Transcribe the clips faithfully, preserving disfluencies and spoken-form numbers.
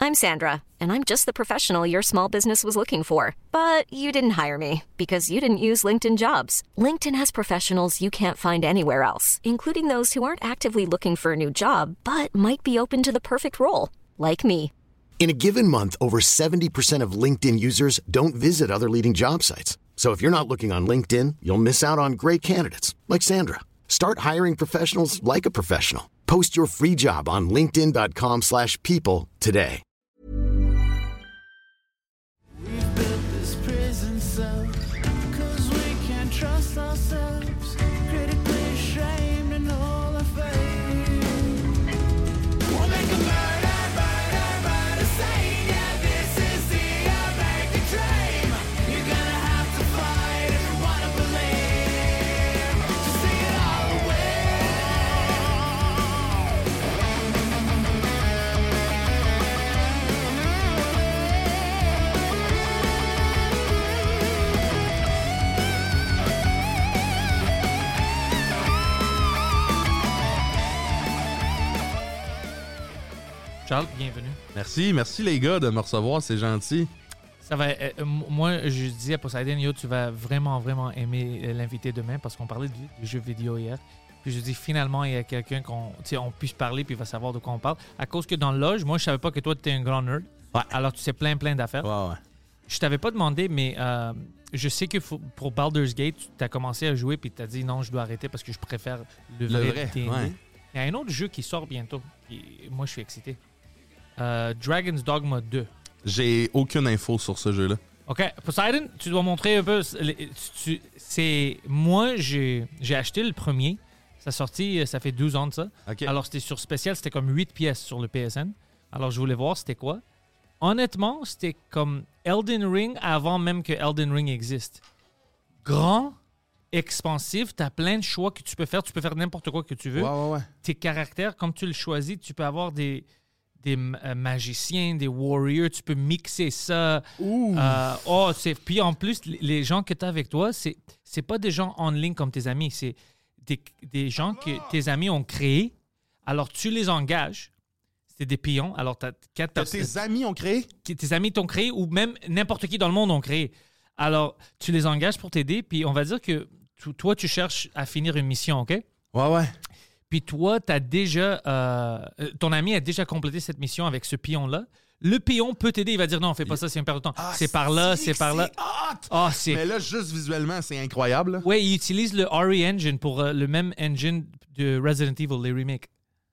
I'm Sandra, and I'm just the professional your small business was looking for. But you didn't hire me because you didn't use LinkedIn Jobs. LinkedIn has professionals you can't find anywhere else, including those who aren't actively looking for a new job, but might be open to the perfect role, like me. In a given month, over seventy percent of LinkedIn users don't visit other leading job sites. So if you're not looking on LinkedIn, you'll miss out on great candidates like Sandra. Start hiring professionals like a professional. Post your free job on linkedin.com slash people today. We've built this prison cell because we can't trust ourselves. Critically ashamed and all our fame. We'll make a murder, murder, murder scene. Yeah, this is the American dream. You're gonna have to fight if you wanna believe. To see it all away. Charles, bienvenue. Merci, merci les gars de me recevoir, c'est gentil. Ça va. Euh, moi, je dis à Poseidon, yo, tu vas vraiment, vraiment aimer euh, l'inviter demain parce qu'on parlait de, de jeux vidéo hier. Puis je dis finalement, il y a quelqu'un qu'on, tu sais, on puisse parler puis il va savoir de quoi on parle. À cause que dans le Loge, moi, je savais pas que toi, tu étais un grand nerd. Ouais. Alors, tu sais plein, plein d'affaires. Ouais, ouais. Je t'avais pas demandé, mais euh, je sais que faut, pour Baldur's Gate, tu as commencé à jouer puis tu as dit non, je dois arrêter parce que je préfère le vrai, Le vrai, D and D. ouais. Il y a un autre jeu qui sort bientôt. Et moi, je suis excité. Euh, Dragon's Dogma deux. J'ai aucune info sur ce jeu-là. OK. Poseidon, tu dois montrer un peu. Tu, tu, c'est, moi, j'ai, j'ai acheté le premier. Ça sorti, ça fait douze ans de ça. OK. Alors, c'était sur spécial. C'était comme huit pièces sur le P S N. Alors, je voulais voir c'était quoi. Honnêtement, c'était comme Elden Ring avant même que Elden Ring existe. Grand, expansif. Tu as plein de choix que tu peux faire. Tu peux faire n'importe quoi que tu veux. Ouais, ouais, ouais. Tes caractères, comme tu le choisis, tu peux avoir des... des euh, magiciens, des warriors, tu peux mixer ça. Euh, oh, c'est... Puis en plus, les gens que tu as avec toi, c'est... c'est pas des gens en ligne comme tes amis, c'est des, des gens que tes amis ont créés. Alors tu les engages. C'est des pions. Alors tu as quatre Que personnes. tes amis ont créé? Que tes amis t'ont créé ou même n'importe qui dans le monde ont créé. Alors tu les engages pour t'aider. Puis on va dire que tu, toi, tu cherches à finir une mission, OK? Ouais, ouais. Puis toi, t'as déjà, euh, ton ami a déjà complété cette mission avec ce pion-là. Le pion peut t'aider. Il va dire non, fais pas ça, c'est une perte de temps. Ah, c'est par là, c'est c'est par là. hot! Ah, c'est. Mais là, juste visuellement, c'est incroyable. là. Ouais, il utilise le R E Engine pour euh, le même engine de Resident Evil, les remakes.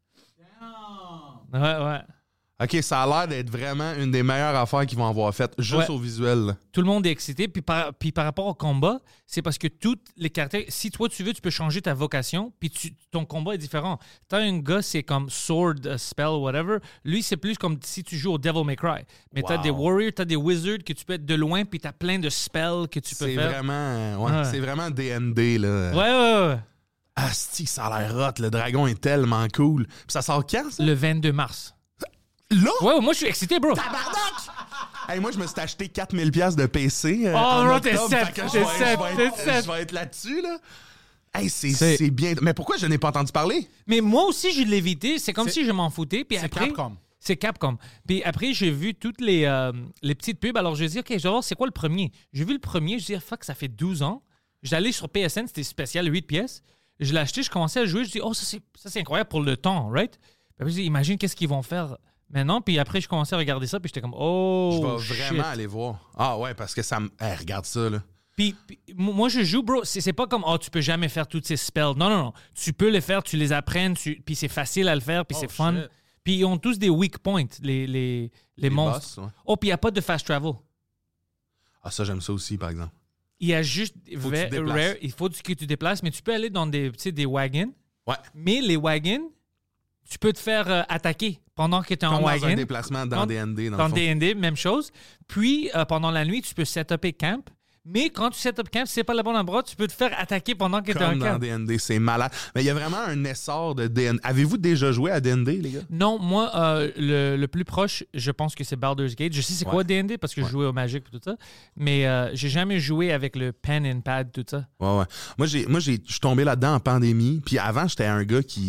Ouais, ouais. OK, ça a l'air d'être vraiment une des meilleures affaires qu'ils vont avoir faites, juste Ouais. au visuel. là. Tout le monde est excité. Puis par, puis par rapport au combat, c'est parce que toutes les caractères, si toi tu veux, tu peux changer ta vocation, puis tu, ton combat est différent. T'as un gars, c'est comme sword, uh, spell, whatever. Lui, c'est plus comme si tu joues au Devil May Cry. Mais t'as Wow. des warriors, t'as des wizards que tu peux être de loin, puis t'as plein de spells que tu peux C'est faire. vraiment, euh, ouais, Ouais. c'est vraiment D and D. Là. Ouais, ouais, ouais. Asti, ça a l'air hot. Le dragon est tellement cool. Puis ça sort quand, ça? Le vingt-deux mars. Là? Ouais, ouais, moi je suis excité, bro. Hey, moi, je me suis acheté quatre mille dollars de P C. Euh, Oh, en non, t'es octobre, sept, fait que je t'es vais- sept, je vais t'es être- sept. Je vais être là-dessus, là. Hey, c'est, C'est- c'est bien. Mais pourquoi je n'ai pas entendu parler? Mais moi aussi, je l'ai évité. C'est comme C'est- si je m'en foutais. Puis c'est après, Capcom. C'est Capcom. Puis après, j'ai vu toutes les, euh, les petites pubs. Alors, je dis, OK, je vais voir c'est quoi le premier. J'ai vu le premier. Je dis, fuck, ça fait douze ans. J'allais sur P S N, c'était spécial, huit pièces. Je l'ai acheté, je commençais à jouer. Je dis, oh, ça c'est, ça, c'est incroyable pour le temps, right? Puis après, je dis, imagine qu'est-ce qu'ils vont faire maintenant. Puis après, je commençais à regarder ça. Puis j'étais comme, oh, Je vais shit. vraiment aller voir. Ah ouais, parce que ça me... Hey, regarde ça, là. Puis, puis, moi, je joue, bro. C'est, c'est pas comme, oh, tu peux jamais faire toutes ces spells. Non, non, non. Tu peux les faire, tu les apprennes. Tu... Puis c'est facile à le faire. Puis Oh, c'est fun. shit. Puis ils ont tous des weak points, les, les, les, Les monstres. boss, ouais. Oh, puis il n'y a pas de fast travel. Ah, ça, j'aime ça aussi, par exemple. Il y a juste Faut que tu ve- te déplaces. rare, il faut que tu te déplaces, mais tu peux aller dans des, tu sais, des wagons. Ouais. Mais les wagons, tu peux te faire euh, attaquer pendant que tu es en Comme dans wagon. un déplacement dans Dans- D and D, dans, Dans le fond. D and D, même chose. Puis, euh, pendant la nuit, tu peux set-up camp. Mais quand tu set-up camp, si c'est pas le bon endroit, tu peux te faire attaquer pendant que tu es en Comme dans camp. D and D, c'est malade. Mais il y a vraiment un essor de D and D. Avez-vous déjà joué à D and D, les gars? Non, moi, euh, le, le plus proche, je pense que c'est Baldur's Gate. Je sais c'est Ouais. quoi D and D parce que je jouais au Magic et tout ça. Mais euh, j'ai jamais joué avec le pen and pad, tout ça. Ouais, ouais. Moi, j'ai, moi, j'ai, je suis tombé là-dedans en pandémie. Puis avant, j'étais un gars qui,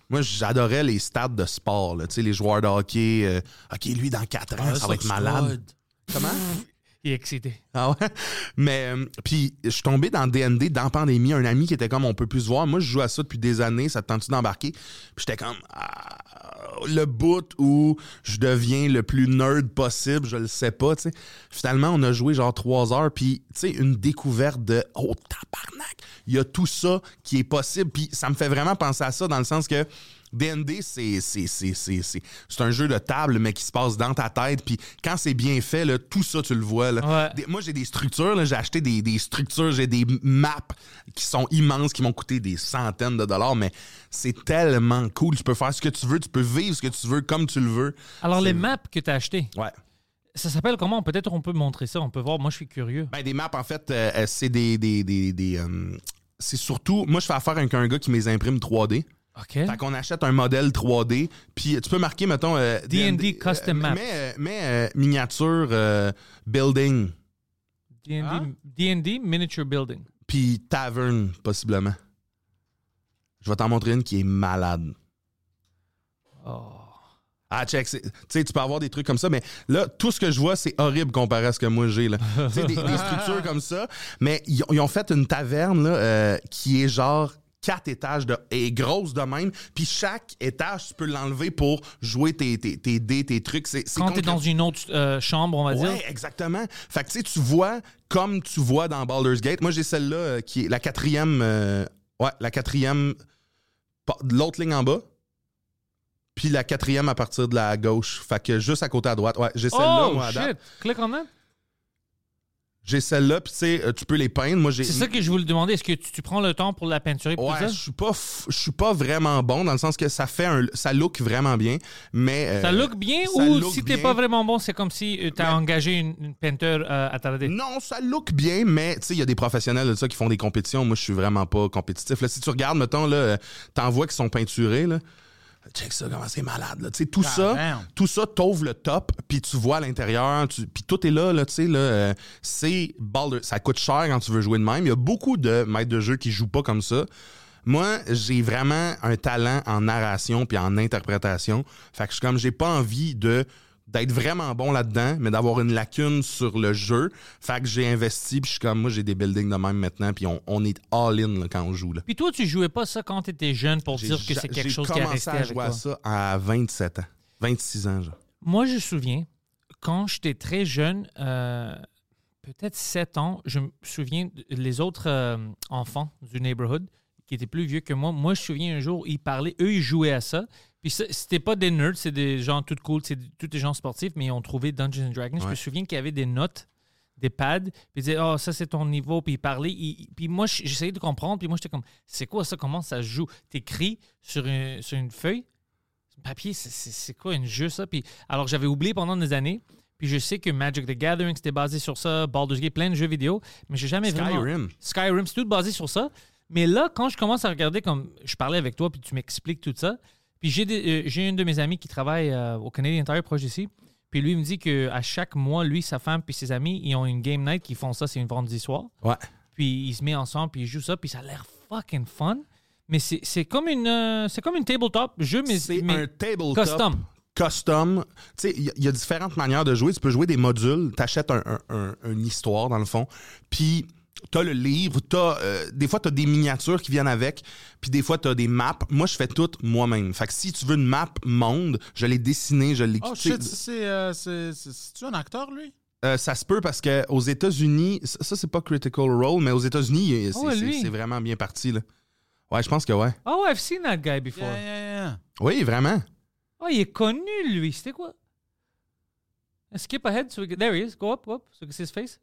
Moi, j'adorais les stades de sport, là, tu sais, les joueurs de hockey. euh, OK, lui, dans quatre ans, Ah, ça va être malade. Comment? Il est excité. Ah ouais? Mais, euh, puis, je suis tombé dans D and D, dans la pandémie, un ami qui était comme, on peut plus se voir. Moi, je joue à ça depuis des années, ça te tente-tu d'embarquer? Puis j'étais comme, ah, le bout où je deviens le plus nerd possible, je le sais pas, tu sais. Finalement, on a joué genre trois heures, puis, tu sais, une découverte de, oh, tabarnak! Il y a tout ça qui est possible, puis ça me fait vraiment penser à ça dans le sens que D and D, c'est, c'est, c'est, c'est, c'est, c'est un jeu de table, mais qui se passe dans ta tête. Puis quand c'est bien fait, là, tout ça, tu le vois. Là. Ouais. Des, moi, j'ai des structures. Là, j'ai acheté des, des structures. J'ai des maps qui sont immenses, qui m'ont coûté des centaines de dollars. Mais c'est tellement cool. Tu peux faire ce que tu veux. Tu peux vivre ce que tu veux comme tu le veux. Alors, C'est- les maps que tu as achetées, Ouais. ça s'appelle comment? Peut-être on peut montrer ça. On peut voir. Moi, je suis curieux. Ben, des maps, en fait, euh, euh, c'est des... des, des, des euh, c'est surtout... Moi, je fais affaire avec un gars qui me les imprime trois D. OK. Fait qu'on achète un modèle trois D, puis tu peux marquer, mettons... Euh, D and D Custom Maps. Mais, euh, mais euh, miniature euh, building, D and D, Hein? D and D Miniature Building. puis tavern, possiblement. Je vais t'en montrer une qui est malade. Oh. Ah, check, c'est- tu sais, tu peux avoir des trucs comme ça, mais là, tout ce que je vois, c'est horrible comparé à ce que moi j'ai, là. Tu sais, des, des structures comme ça, mais ils ont, ils ont fait une taverne, là, euh, qui est genre... quatre étages de, et grosse de même. Puis chaque étage, tu peux l'enlever pour jouer tes, tes, tes dés, tes trucs. C'est, c'est Quand tu es concret- dans une autre euh, chambre, on va dire. Ouais, exactement. Fait que tu sais, tu vois comme tu vois dans Baldur's Gate. Moi, j'ai celle-là euh, qui est la quatrième. euh, ouais, la quatrième. pas- L'autre ligne en bas. Puis la quatrième à partir de la gauche. Fait que juste à côté à droite. Ouais, j'ai celle-là, Oh, moi, à shit. date. Click on that. J'ai celle-là, puis tu sais, euh, tu peux les peindre. Moi, j'ai. C'est ça que je voulais te demander. Est-ce que tu, tu prends le temps pour la peinturer et tout Ouais, ça? je suis pas, f- je suis pas vraiment bon dans le sens que ça fait un, ça look vraiment bien, mais euh, Ça look bien ça ou look si t'es bien. pas vraiment bon, c'est comme si tu as Mais- engagé une, une peinture euh, à t'arrêter? Non, ça look bien, mais tu sais, il y a des professionnels de ça qui font des compétitions. Moi, je suis vraiment pas compétitif. Là, si tu regardes, mettons, là, euh, t'en vois qui sont peinturés, là. Check ça, comment c'est malade, là. Tu sais, tout Ah, ça, damn. tout ça t'ouvre le top, puis tu vois à l'intérieur, tu- puis tout est là, là, tu sais, là. euh, c'est Baldur- ça coûte cher quand tu veux jouer de même. Il y a beaucoup de maîtres de jeu qui jouent pas comme ça. Moi, j'ai vraiment un talent en narration puis en interprétation. Fait que je suis comme, j'ai pas envie de d'être vraiment bon là-dedans, mais d'avoir une lacune sur le jeu. Fait que j'ai investi, puis je suis comme, moi, j'ai des buildings de même maintenant, puis on, on est all-in là, quand on joue. Là. Puis toi, tu jouais pas ça quand tu étais jeune pour J'ai dire que ja- c'est quelque j'ai chose qui a commencé resté à avec jouer toi? à ça à vingt-sept ans. vingt-six ans, genre. Moi, je me souviens, quand j'étais très jeune, euh, peut-être sept ans, je me souviens, de- les autres euh, enfants du neighborhood qui étaient plus vieux que moi, moi, je me souviens un jour, ils parlaient, eux, ils jouaient à ça. Puis ça, c'était pas des nerds, c'est des gens tout cool, c'est des- tous des gens sportifs, mais ils ont trouvé Dungeons and Dragons. Je me Ouais. souviens qu'il y avait des notes, des pads, puis ils disaient, oh, ça, c'est ton niveau, puis ils parlaient. Ils- puis moi, j'essayais de comprendre, puis moi, j'étais comme, c'est quoi ça, comment ça se joue? T'écris sur, un- sur une feuille, papier, c'est- c'est c'est quoi un jeu, ça? Puis, alors, j'avais oublié pendant des années. Puis je sais que Magic the Gathering, c'était basé sur ça, Baldur's Gate, plein de jeux vidéo, mais j'ai jamais vraiment... Skyrim. Skyrim, c'est tout basé sur ça. Mais là, quand je commence à regarder, comme je parlais avec toi, puis tu m'expliques tout ça, puis j'ai des- euh, j'ai un de mes amis qui travaille euh, au Canadian Tire, proche d'ici, puis lui il me dit qu'à chaque mois, lui, sa femme, puis ses amis, ils ont une game night qui font ça, c'est une vendredi soir. Ouais. Puis ils se mettent ensemble, puis ils jouent ça, puis ça a l'air fucking fun. Mais c'est c'est comme une euh, c'est comme une tabletop jeu, mais, C'est mais un tabletop. custom. Custom. Tu sais, il y, a- il y a différentes manières de jouer. Tu peux jouer des modules. Tu achètes un, un- un- une histoire, dans le fond. Puis, tu as le livre. T'as, euh, des fois, tu as des miniatures qui viennent avec. Puis, des fois, tu as des maps. Moi, je fais tout moi-même. Fait que si tu veux une map monde, je l'ai dessinée, je l'ai... Oh tu sais, shit, ça, c'est, euh, c'est, c'est, c'est-tu un acteur, lui? euh, ça se peut parce qu'aux États-Unis, ça, ça, c'est pas Critical Role, mais aux États-Unis, c'est, Oh, ouais, c'est- lui. c'est vraiment bien parti. Là. Ouais, je pense que ouais. Oh, I've seen that guy before. Yeah, yeah, yeah. Oui, vraiment. Oh, il est connu, lui. C'était quoi? Skip ahead. So we can- there he is. Go up, go up. So we can see his face.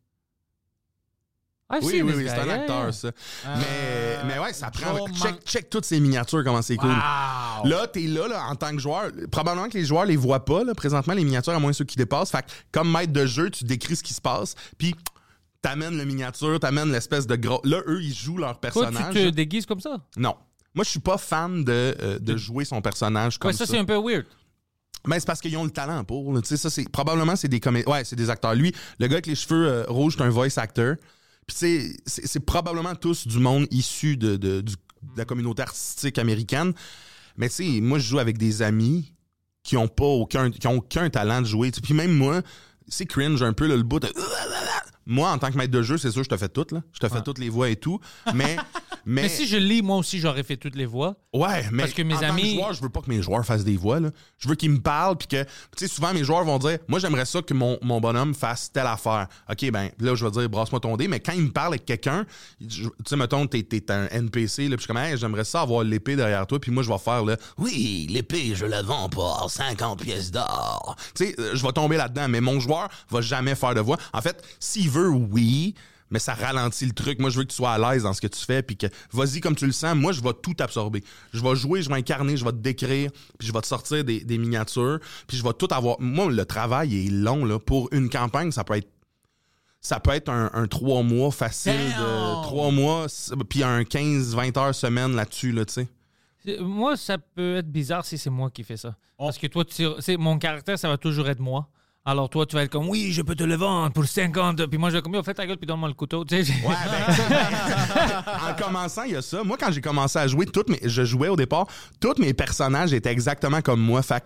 I've Oui, seen oui, this oui, guy. c'est un Yeah, acteur, yeah. ça. Euh, mais, mais ouais, ça prend. Joe Check, Man- check toutes ces miniatures, comment c'est cool. Wow! Là, t'es là, là, en tant que joueur. Probablement que les joueurs les voient pas, là, présentement, les miniatures, à moins ceux qui dépassent. Fait que, comme maître de jeu, tu décris ce qui se passe, puis t'amènes la miniature, t'amènes l'espèce de gros. Là, eux, ils jouent leur Toi, personnage. tu te déguises comme ça? Non. Moi, je suis pas fan de, euh, de jouer son personnage comme Ouais, ça, ça. c'est un peu weird. Mais c'est parce qu'ils ont le talent pour. là. Tu sais, ça, c'est probablement c'est des comé- ouais, c'est des acteurs. Lui, le gars avec les cheveux euh, rouges, c'est un voice actor. Puis tu sais, c'est, c'est probablement tous du monde issu de, de, du- de la communauté artistique américaine. Mais tu sais, moi, je joue avec des amis qui ont pas aucun, qui ont aucun talent de jouer. Puis même moi, c'est cringe un peu, là, le bout de... Moi, en tant que maître de jeu, c'est sûr, je te fais tout, là. Je te fais ouais. toutes les voix et tout. Mais, mais... mais si je lis, moi aussi, j'aurais fait toutes les voix. Ouais, mais parce que mes en amis... tant que joueur, je veux pas que mes joueurs fassent des voix, là. Je veux qu'ils me parlent, puis que... Tu sais, souvent, mes joueurs vont dire, moi, j'aimerais ça que mon, mon bonhomme fasse telle affaire. OK, ben là, je vais dire, brasse-moi ton dé. Mais quand il me parle avec quelqu'un, tu sais, mettons, t'es, t'es un N P C, là, puis je suis comme, hey, j'aimerais ça avoir l'épée derrière toi, puis moi, je vais faire, là, oui, l'épée, je la vends pour cinquante pièces d'or. Tu sais, je vais tomber là-dedans, mais mon joueur va jamais faire de voix. En fait, s'il veut, oui... mais ça ralentit le truc. Moi, je veux que tu sois à l'aise dans ce que tu fais, puis que vas-y comme tu le sens. Moi, je vais tout absorber. Je vais jouer, je vais incarner, je vais te décrire, puis je vais te sortir des, des miniatures, puis je vais tout avoir. Moi, le travail est long, là. Pour une campagne, ça peut être ça peut être un, un trois mois facile, Damn! de trois mois, puis un quinze vingt heures semaine là-dessus, là, tu sais. Moi, ça peut être bizarre si c'est moi qui fais ça. Parce que toi, tu sais, mon caractère, ça va toujours être moi. Alors toi, tu vas être comme, oui, je peux te le vendre pour cinquante. Puis moi, je vais comme, fais ta gueule, puis donne-moi le couteau. Tu sais, ouais, ben, en commençant, il y a ça. Moi, quand j'ai commencé à jouer, toutes mes, je jouais au départ, tous mes personnages étaient exactement comme moi. Fait que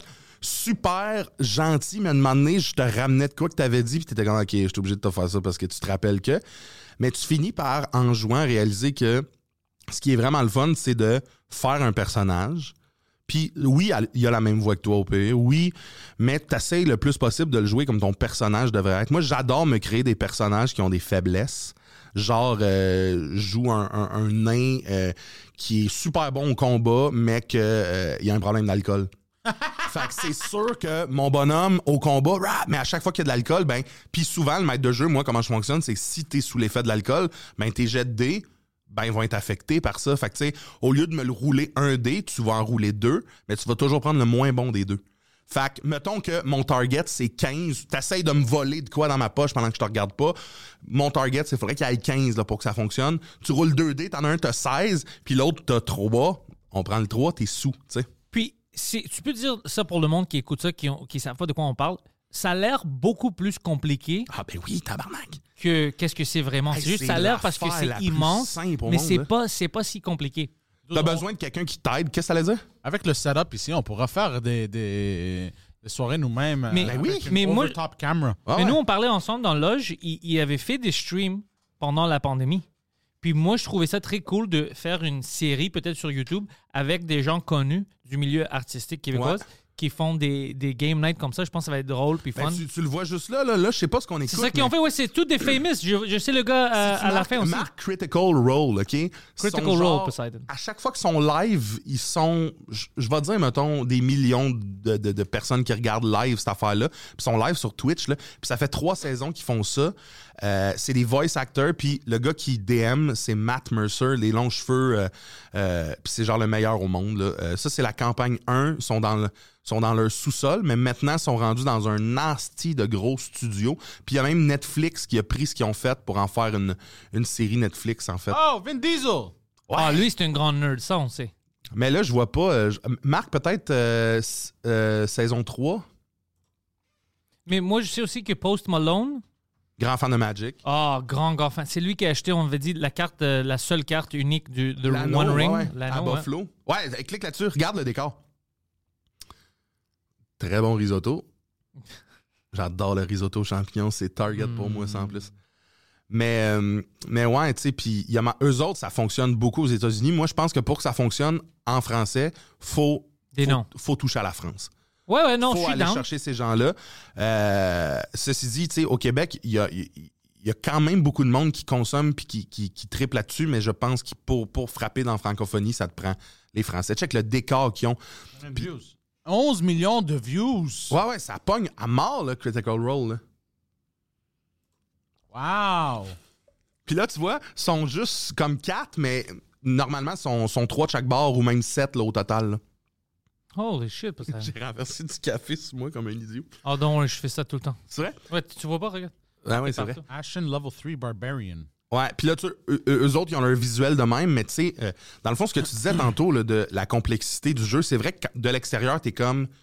super gentil, mais à un moment donné, je te ramenais de quoi que tu avais dit, puis tu étais comme, OK, je suis obligé de te faire ça parce que tu te rappelles que. Mais tu finis par, en jouant, réaliser que ce qui est vraiment le fun, c'est de faire un personnage. Puis oui, il y a la même voix que toi au P. Oui, mais tu essaies le plus possible de le jouer comme ton personnage devrait être. Moi, j'adore me créer des personnages qui ont des faiblesses. Genre, euh, je joue un, un, un nain euh, qui est super bon au combat, mais qu'il euh, y a un problème d'alcool. Fait que c'est sûr que mon bonhomme au combat, rah, mais à chaque fois qu'il y a de l'alcool, ben, puis souvent, le maître de jeu, moi, comment je fonctionne, c'est que si t'es sous l'effet de l'alcool, ben, tes jets de dés, ben, ils vont être affectés par ça. Fait que, tu sais, au lieu de me le rouler un dé, tu vas en rouler deux, mais tu vas toujours prendre le moins bon des deux. Fait que, mettons que mon target, c'est quinze. T'essayes de me voler de quoi dans ma poche pendant que je te regarde pas. Mon target, c'est faudrait qu'il y ait quinze là, pour que ça fonctionne. Tu roules deux dés, t'en as un, t'as seize, puis l'autre, t'as trois. On prend le trois, t'es sous, tu sais. Puis, c'est, tu peux dire ça pour le monde qui écoute ça, qui ne savent pas de quoi on parle. Ça a l'air beaucoup plus compliqué. Ah ben oui, tabarnak. Que qu'est-ce que c'est vraiment. Hey, c'est juste, c'est ça a l'air parce que c'est immense, mais monde, c'est, pas, c'est pas si compliqué. T'as besoin de quelqu'un qui t'aide. Qu'est-ce que ça allait dire? Avec le setup ici, on pourra faire des, des, des soirées nous-mêmes. Mais, avec oui, une mais moi, top camera. Ah, mais ouais. Nous, on parlait ensemble dans la loge. Il, il avait fait des streams pendant la pandémie. Puis moi, je trouvais ça très cool de faire une série, peut-être sur YouTube, avec des gens connus du milieu artistique québécois. Ouais. Qui font des, des game nights comme ça. Je pense que ça va être drôle puis fun. Ben, tu, tu le vois juste là, là, là je sais pas ce qu'on écoute. C'est ça qu'ils mais... ont fait, ouais, c'est tous des famous. Je, je sais le gars euh, à marques, la fin aussi. Marque Critical Role, OK? Critical Role, genre, Poseidon. À chaque fois qu'ils sont live, ils sont, je, je vais dire, mettons, des millions de, de, de personnes qui regardent live cette affaire-là. Puis ils sont live sur Twitch, là. Puis ça fait trois saisons qu'ils font ça. Euh, c'est des voice actors, puis le gars qui D M, c'est Matt Mercer, les longs cheveux, euh, euh, puis c'est genre le meilleur au monde. Là. Euh, ça, c'est la campagne un, ils sont dans le, sont dans leur sous-sol, mais maintenant, ils sont rendus dans un nasty de gros studio. Puis il y a même Netflix qui a pris ce qu'ils ont fait pour en faire une, une série Netflix, en fait. Oh, Vin Diesel! Ouais. Ah, lui, c'est un grand nerd, ça, on sait. Mais là, je vois pas... Euh, Marc, peut-être euh, euh, saison trois? Mais moi, je sais aussi que Post Malone... Grand fan de Magic. Ah, oh, grand, grand fan. C'est lui qui a acheté, on avait dit, la carte, euh, la seule carte unique du, de L'anneau, One Ring. Ouais, L'anneau, à Buffalo. Ouais. ouais, clique là-dessus. Regarde le décor. Très bon risotto. J'adore le risotto champignon. C'est Target pour mmh. moi, sans plus. Mais, euh, mais ouais, tu sais, puis eux autres, ça fonctionne beaucoup aux États-Unis. Moi, je pense que pour que ça fonctionne en français, faut, faut, faut toucher à la France. Ouais, ouais, non, faut je suis aller down. chercher ces gens-là. Euh, ceci dit, tu sais, au Québec, il y a, y, y a quand même beaucoup de monde qui consomme puis qui, qui, qui triple là-dessus, mais je pense que pour, pour frapper dans la francophonie, ça te prend les Français. Check le décor qu'ils ont. Puis, onze millions de views. Ouais, ouais, ça pogne à mort, le Critical Role. Là. Wow! Puis là, tu vois, ils sont juste comme quatre, mais normalement, ils sont, sont trois de chaque bord ou même sept là, au total. Là. Holy shit, ça. J'ai renversé du café sur moi comme un idiot. Ah oh, non, je fais ça tout le temps. C'est vrai? Ouais, tu, tu vois pas, regarde. Ah ouais, c'est vrai. Ashen Level trois Barbarian. Ouais, puis là, tu, eux, eux autres, ils ont leur visuel de même, mais tu sais, euh, dans le fond, ce que tu disais tantôt là, de la complexité du jeu, c'est vrai que de l'extérieur, t'es comme,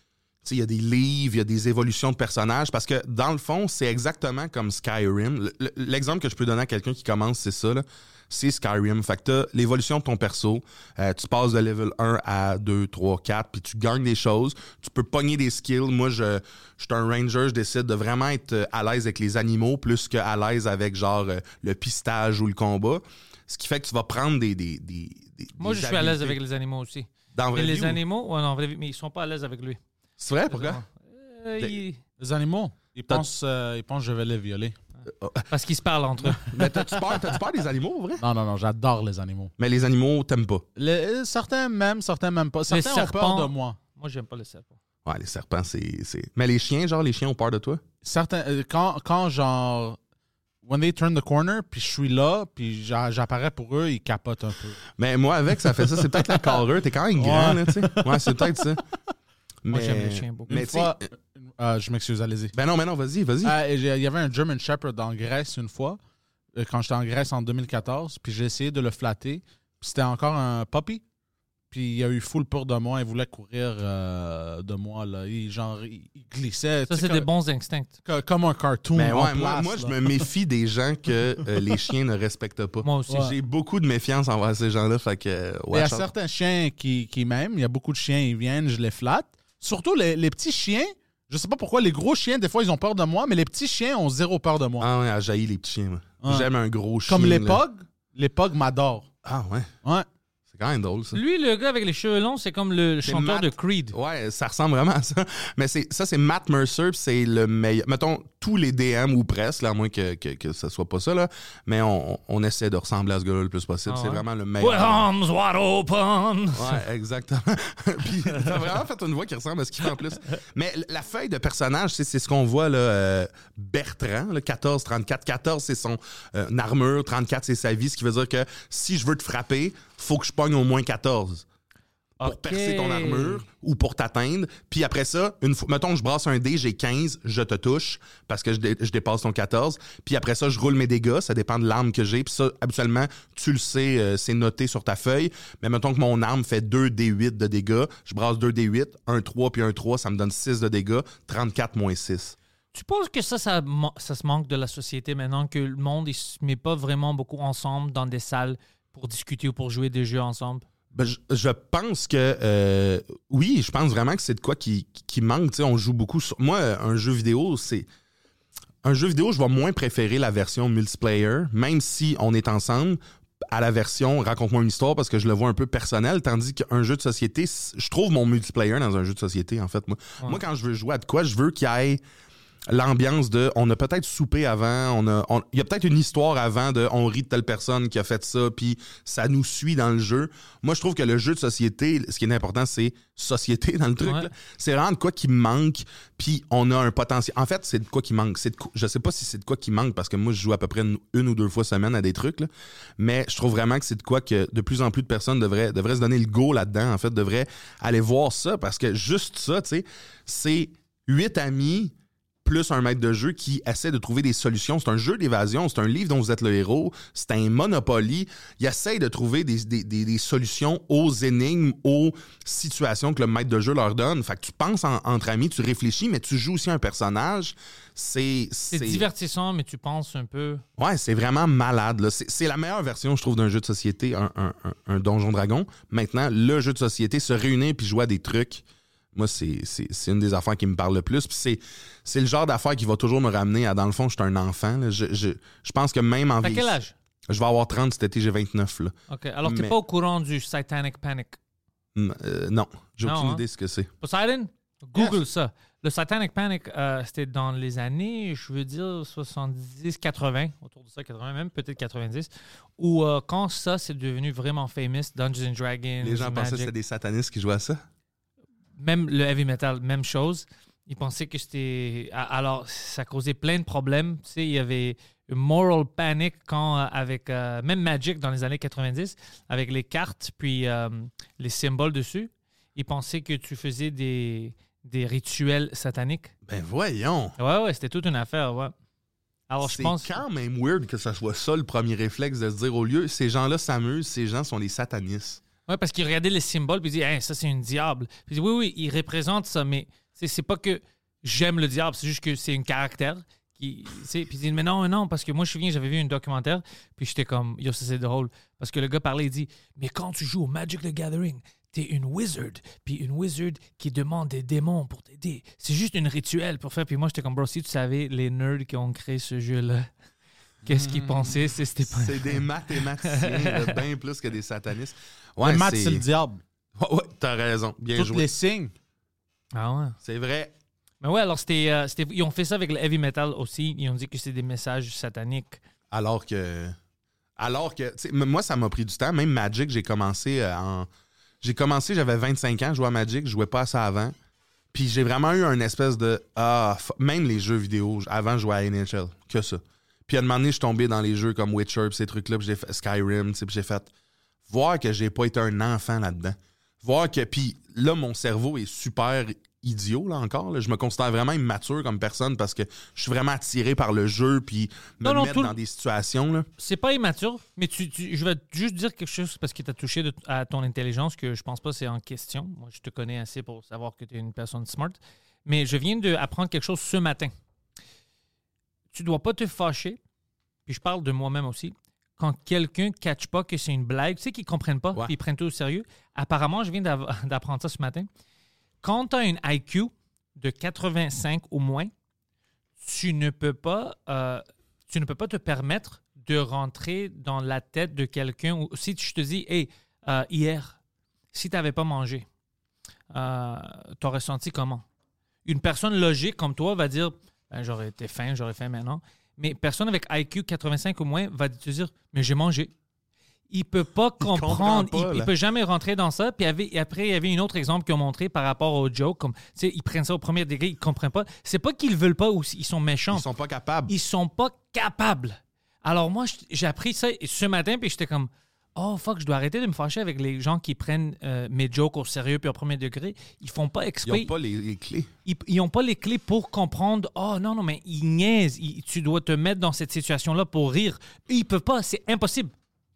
sais, il y a des livres, il y a des évolutions de personnages, parce que dans le fond, c'est exactement comme Skyrim. Le- le- L'exemple que je peux donner à quelqu'un qui commence, c'est ça, là. C'est Skyrim. Fait que t'as l'évolution de ton perso. Euh, tu passes de level un à deux, trois, quatre, puis tu gagnes des choses. Tu peux pogner des skills. Moi, je, je suis un ranger, je décide de vraiment être à l'aise avec les animaux plus qu'à l'aise avec, genre, euh, le pistage ou le combat. Ce qui fait que tu vas prendre des... des, des, des Moi, des je suis à l'aise habiletés. avec les animaux aussi. Dans Mais vraie les vie, ou- animaux, ouais, non, en vraie vie, mais ils sont pas à l'aise avec lui. C'est vrai, pourquoi? Euh, Des- ils- Les animaux, ils T'as- pensent, euh, ils pensent que je vais les violer. Parce qu'ils se parlent entre eux. Mais t'as-tu peur, t'as-tu peur des animaux, vrai? Non, non, non, j'adore les animaux. Mais les animaux, t'aimes pas. Les- certains m'aiment, certains m'aiment pas. Les Certains ont peur serpents. de moi. Moi, j'aime pas les serpents. Ouais, les serpents, c'est... c'est- Mais les chiens, genre, les chiens ont peur de toi? Certains, euh, quand, quand genre, when they turn the corner, puis je suis là, puis j'a- j'apparais pour eux, ils capotent un peu. Mais moi, avec, ça fait ça. C'est peut-être la carrure. T'es quand même grand, Ouais. là, tu sais. Ouais, c'est peut-être ça. Moi, Mais- j'aime les chiens beaucoup. Mais Une tu sais... fois, euh, je m'excuse, allez-y. Ben non, mais non, vas-y, vas-y. Ah, et j'ai- il y avait un German Shepherd en Grèce une fois, euh, quand j'étais en Grèce en deux mille quatorze, puis j'ai essayé de le flatter. Puis c'était encore un puppy. Puis il a eu full peur de moi, il voulait courir euh, de moi. Là. Il, genre, il, il glissait. Ça, tu sais, c'est comme, des bons instincts. co- comme un cartoon. Mais en ouais, moi, place, moi, je là. me méfie des gens que euh, les chiens ne respectent pas. Moi aussi. Ouais. J'ai beaucoup de méfiance envers ces gens-là, fait que... euh, Il y a watch out. certains chiens qui, qui m'aiment. Il y a beaucoup de chiens, ils viennent, je les flatte. Surtout les, les petits chiens. Je sais pas pourquoi, les gros chiens, des fois, ils ont peur de moi, mais les petits chiens ont zéro peur de moi. Ah ouais, elle jaillit les petits chiens, moi. Ouais. J'aime un gros chien. Comme les là. pogs, les pogs m'adorent. Ah ouais, Ouais. c'est quand même drôle, ça. Lui, le gars avec les cheveux longs, c'est comme le C'est chanteur Matt. de Creed. Ouais, ça ressemble vraiment à ça. Mais c'est ça, c'est Matt Mercer, puis c'est le meilleur. Mettons, tous les D M ou presque, là, à moins que, que, que ça soit pas ça, là. Mais on, on essaie de ressembler à ce gars-là le plus possible. Ah c'est ouais? vraiment le With meilleur. arms wide open. Ouais, exactement. Puis t'as vraiment fait une voix qui ressemble à ce qu'il fait en plus. Mais la feuille de personnage, c'est, c'est ce qu'on voit là. euh, Bertrand, là, quatorze trente-quatre. quatorze, c'est son euh, armure. trente-quatre, c'est sa vie. Ce qui veut dire que si je veux te frapper, faut que je pogne au moins quatorze. Pour Ok. percer ton armure ou pour t'atteindre. Puis après ça, une fois, mettons que je brasse un dé, j'ai quinze, je te touche parce que je, dé- je dépasse ton quatorze. Puis après ça, je roule mes dégâts. Ça dépend de l'arme que j'ai. Puis ça, habituellement, tu le sais, euh, c'est noté sur ta feuille. Mais mettons que mon arme fait deux D huit de dégâts. Je brasse deux D huit, un trois puis un trois, ça me donne six de dégâts. trente-quatre moins six. Tu penses que ça, ça, man- ça se manque de la société maintenant, que le monde ne se met pas vraiment beaucoup ensemble dans des salles pour discuter ou pour jouer des jeux ensemble? Ben, je, je pense que euh, oui, je pense vraiment que c'est de quoi qui, qui manque. Tu sais, on joue beaucoup sur. Moi, un jeu vidéo, c'est. Un jeu vidéo, je vais moins préférer la version multiplayer, même si on est ensemble, à la version raconte-moi une histoire parce que je le vois un peu personnel, tandis qu'un jeu de société, c- je trouve mon multiplayer dans un jeu de société, en fait. Moi, Ouais. moi quand je veux jouer à de quoi, je veux qu'il y ait l'ambiance de on a peut-être soupé avant, on a on- il y a peut-être une histoire avant de on rit de telle personne qui a fait ça puis ça nous suit dans le jeu. Moi je trouve que le jeu de société, ce qui est important c'est société dans le truc Ouais. là. C'est vraiment de quoi qui manque puis on a un potentiel. En fait, c'est de quoi qui manque, c'est de quoi- je sais pas si c'est de quoi qui manque parce que moi je joue à peu près une, une ou deux fois semaine à des trucs là, mais je trouve vraiment que c'est de quoi que de plus en plus de personnes devraient devraient se donner le go là-dedans en fait, devraient aller voir ça parce que juste ça, tu sais, c'est huit amis plus un maître de jeu qui essaie de trouver des solutions. C'est un jeu d'évasion, c'est un livre dont vous êtes le héros, c'est un Monopoly. Il essaie de trouver des, des, des, des solutions aux énigmes, aux situations que le maître de jeu leur donne. Fait que tu penses en- entre amis, tu réfléchis, mais tu joues aussi un personnage. C'est... C'est divertissant, mais tu penses un peu... Ouais, c'est vraiment malade. Là. C'est, c'est la meilleure version, je trouve, d'un jeu de société, un, un, un, un Donjon Dragon. Maintenant, le jeu de société, se réunir puis jouer à des trucs... Moi, c'est, c'est, c'est une des affaires qui me parle le plus. Puis c'est, c'est le genre d'affaires qui va toujours me ramener à, dans le fond, je suis un enfant. Là. Je, je, je pense que même en T'as vie. quel âge? Je vais avoir trente cet été, j'ai vingt-neuf. Là. OK. Alors, t'es Mais- pas au courant du Satanic Panic. Mm, euh, non, j'ai Non, aucune hein? idée de ce que c'est. Poseidon? Google ça. Le Satanic Panic, euh, c'était dans les années, je veux dire, soixante-dix, quatre-vingts, autour de ça, quatre-vingts même, peut-être quatre-vingt-dix, où euh, quand ça, c'est devenu vraiment famous, Dungeons and Dragons, Les gens pensaient que Magic, c'était des satanistes qui jouaient à ça. même le heavy metal, même chose. Ils pensaient que c'était... a- Alors, ça causait plein de problèmes. Tu sais, il y avait une moral panic quand, euh, avec euh, même Magic dans les années quatre-vingt-dix, avec les cartes puis euh, les symboles dessus. Ils pensaient que tu faisais des, des rituels sataniques. Ben voyons. Ouais, ouais, c'était toute une affaire, ouais. Alors, je C'est pense... quand même weird que ça soit ça le premier réflexe de se dire au lieu, ces gens-là s'amusent, ces gens sont des satanistes. Ouais, parce qu'ils regardaient les symboles puis ils disaient hey, ça, c'est un diable. Puis ils disaient oui, oui, il représente ça, mais C'est, c'est pas que j'aime le diable, c'est juste que c'est un caractère. Qui, puis il dit, mais non, non, parce que moi, je me souviens, j'avais vu un documentaire, puis j'étais comme, yo, ça c'est drôle. Parce que le gars parlait, il dit, mais quand tu joues au Magic the Gathering, t'es une wizard, puis une wizard qui demande des démons pour t'aider. C'est juste un rituel pour faire. Puis moi, j'étais comme, bro, si tu savais les nerds qui ont créé ce jeu-là, qu'est-ce qu'ils pensaient? C'est, c'était pas... c'est des mathématiciens, bien plus que des satanistes. Ouais, le maths, c'est... c'est le diable. Ouais, ouais, t'as raison. Bien Tous joué. les signes. Ah ouais. C'est vrai. Mais ouais, alors c'était, euh, c'était... Ils ont fait ça avec le heavy metal aussi. Ils ont dit que c'est des messages sataniques. Alors que... Alors que... tu sais, moi, ça m'a pris du temps. Même Magic, j'ai commencé euh, en... J'ai commencé, j'avais vingt-cinq ans, je jouais à Magic, je jouais pas à ça avant. Puis j'ai vraiment eu un espèce de... Ah, f- même les jeux vidéo, avant, je jouais à N H L, que ça. Puis à un moment donné, je suis tombé dans les jeux comme Witcher, pis ces trucs-là, puis j'ai fait Skyrim, puis j'ai fait... Voir que j'ai pas été un enfant là-dedans. Voir que... Puis là, mon cerveau est super idiot, là, encore. Là. Je me considère vraiment immature comme personne parce que je suis vraiment attiré par le jeu, puis me Non, non, mettre tout- dans des situations, là. C'est pas immature, mais tu, tu- je vais juste dire quelque chose parce que tu as touché de- à ton intelligence que je pense pas c'est en question. Moi, je te connais assez pour savoir que tu es une personne smart. Mais je viens d'apprendre quelque chose ce matin. Tu dois pas te fâcher, puis je parle de moi-même aussi, quand quelqu'un ne catch pas que c'est une blague, tu sais qu'ils comprennent pas, Ouais. puis ils prennent tout au sérieux. Apparemment, je viens d'av- d'apprendre ça ce matin. Quand tu as une I Q de quatre-vingt-cinq ou moins, tu ne peux pas, euh, tu ne peux pas te permettre de rentrer dans la tête de quelqu'un. Ou si je te dis, hey, euh, hier, si tu n'avais pas mangé, euh, tu aurais senti comment? Une personne logique comme toi va dire, ben, j'aurais été faim, j'aurais faim maintenant. Mais personne avec I Q quatre-vingt-cinq ou moins va te dire, mais j'ai mangé. Il ne peut pas Il comprend comprendre, pas, il là. ne peut jamais rentrer dans ça. Puis avait- et après, il y avait un autre exemple qu'ils ont montré par rapport au joke. Comme, tu sais, ils prennent ça au premier degré, ils ne comprennent pas. C'est pas qu'ils veulent pas ou ils sont méchants. Ils sont pas capables. Ils sont pas capables. Alors moi, je- j'ai appris ça ce matin, puis j'étais comme, oh fuck, je dois arrêter de me fâcher avec les gens qui prennent euh, mes jokes au sérieux puis au premier degré. Ils font pas Ils exprès. n'ont pas les, les clés. Ils n'ont pas les clés pour comprendre. Oh non, non, mais ils niaisent. Ils- tu dois te mettre dans cette situation-là pour rire. Eux, ils peuvent pas. C'est impossible.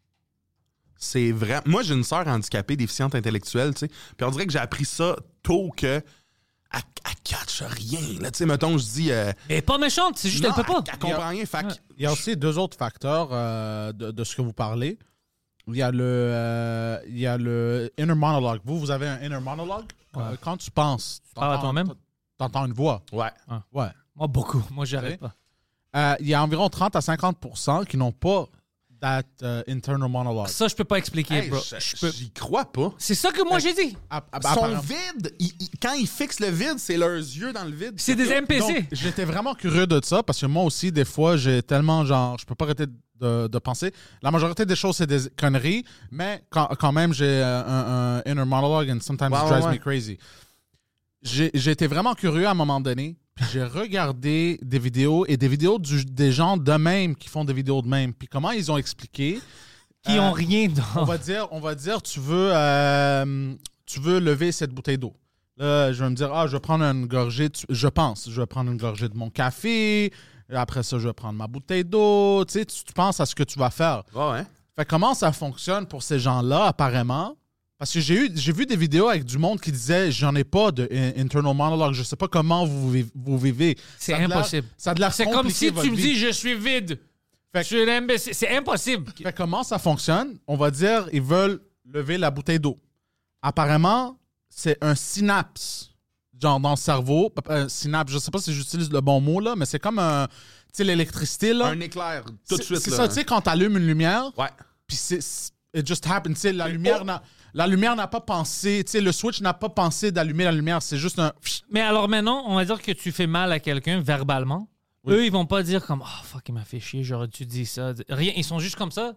C'est vrai. Moi, j'ai une sœur handicapée, déficiente intellectuelle, tu sais. Puis on dirait que j'ai appris ça tôt que. Elle, elle catch rien. Là, tu sais, mettons, je dis. Euh, Elle est pas méchante. C'est juste non, elle peut pas. Elle, elle comprend rien. Fait que- Il y a aussi deux autres facteurs euh, de, de ce que vous parlez. Il y a le, euh, il y a le inner monologue. Vous, vous avez un inner monologue. Euh, quand tu penses, parles à t'entends- toi-même? t'entends une voix. Ouais. Ouais. Moi, beaucoup. Moi, j'arrête Ok. pas. Euh, il y a environ trente à cinquante pour cent qui n'ont pas that uh, internal monologue. Ça, je peux pas expliquer, Hey, bro. je- Je peux- J'y crois pas. C'est ça que moi, j'ai dit. À- à- Son apparemment- vide, il- il- quand ils fixent le vide, c'est leurs yeux dans le vide. C'est des M P C. Donc, j'étais vraiment curieux de ça parce que moi aussi, des fois, j'ai tellement genre, je peux pas arrêter de, de penser. La majorité des choses, c'est des conneries, mais quand, quand même, j'ai euh, un, un inner monologue and sometimes Ouais, it ouais, drives ouais. me crazy. J'ai j'ai été vraiment curieux à un moment donné, puis j'ai regardé des vidéos et des vidéos du- des gens d'eux-mêmes qui font des vidéos de même, puis comment ils ont expliqué. Qui Euh, ont rien On dans. va dire, on va dire, tu veux, euh, tu veux lever cette bouteille d'eau. Là, je vais me dire, ah, je vais prendre une gorgée, de- je pense, je vais prendre une gorgée de mon café. Après ça, je vais prendre ma bouteille d'eau. Tu sais, tu, tu penses à ce que tu vas faire. Ouais, ouais. Fait comment ça fonctionne pour ces gens-là, apparemment? Parce que j'ai eu, j'ai vu des vidéos avec du monde qui disait, j'en ai pas de in- internal monologue, je sais pas comment vous, vi- vous vivez. C'est Ça a de l'air- impossible. Ça a de l'air C'est comme compliqué, si tu votre me vie. dis, je suis vide. Fait Je suis un imbécile. C'est impossible. Fait comment ça fonctionne? On va dire, ils veulent lever la bouteille d'eau. Apparemment, c'est un synapse, genre dans le cerveau. Un synapse, je sais pas si j'utilise le bon mot, là, mais c'est comme un, tu sais, l'électricité, là. Un éclair, tout de C'est- suite. C'est là. ça, tu sais, quand tu allumes une lumière, Ouais. puis c'est, c'est- it just happened, tu sais, la lumière, oh! n'a, la lumière n'a pas pensé, tu sais, le switch n'a pas pensé d'allumer la lumière, c'est juste un... Mais alors maintenant, on va dire que tu fais mal à quelqu'un verbalement. Oui. Eux, ils vont pas dire comme, oh fuck, il m'a fait chier, j'aurais dû dire ça. Rien. Ils sont juste comme ça.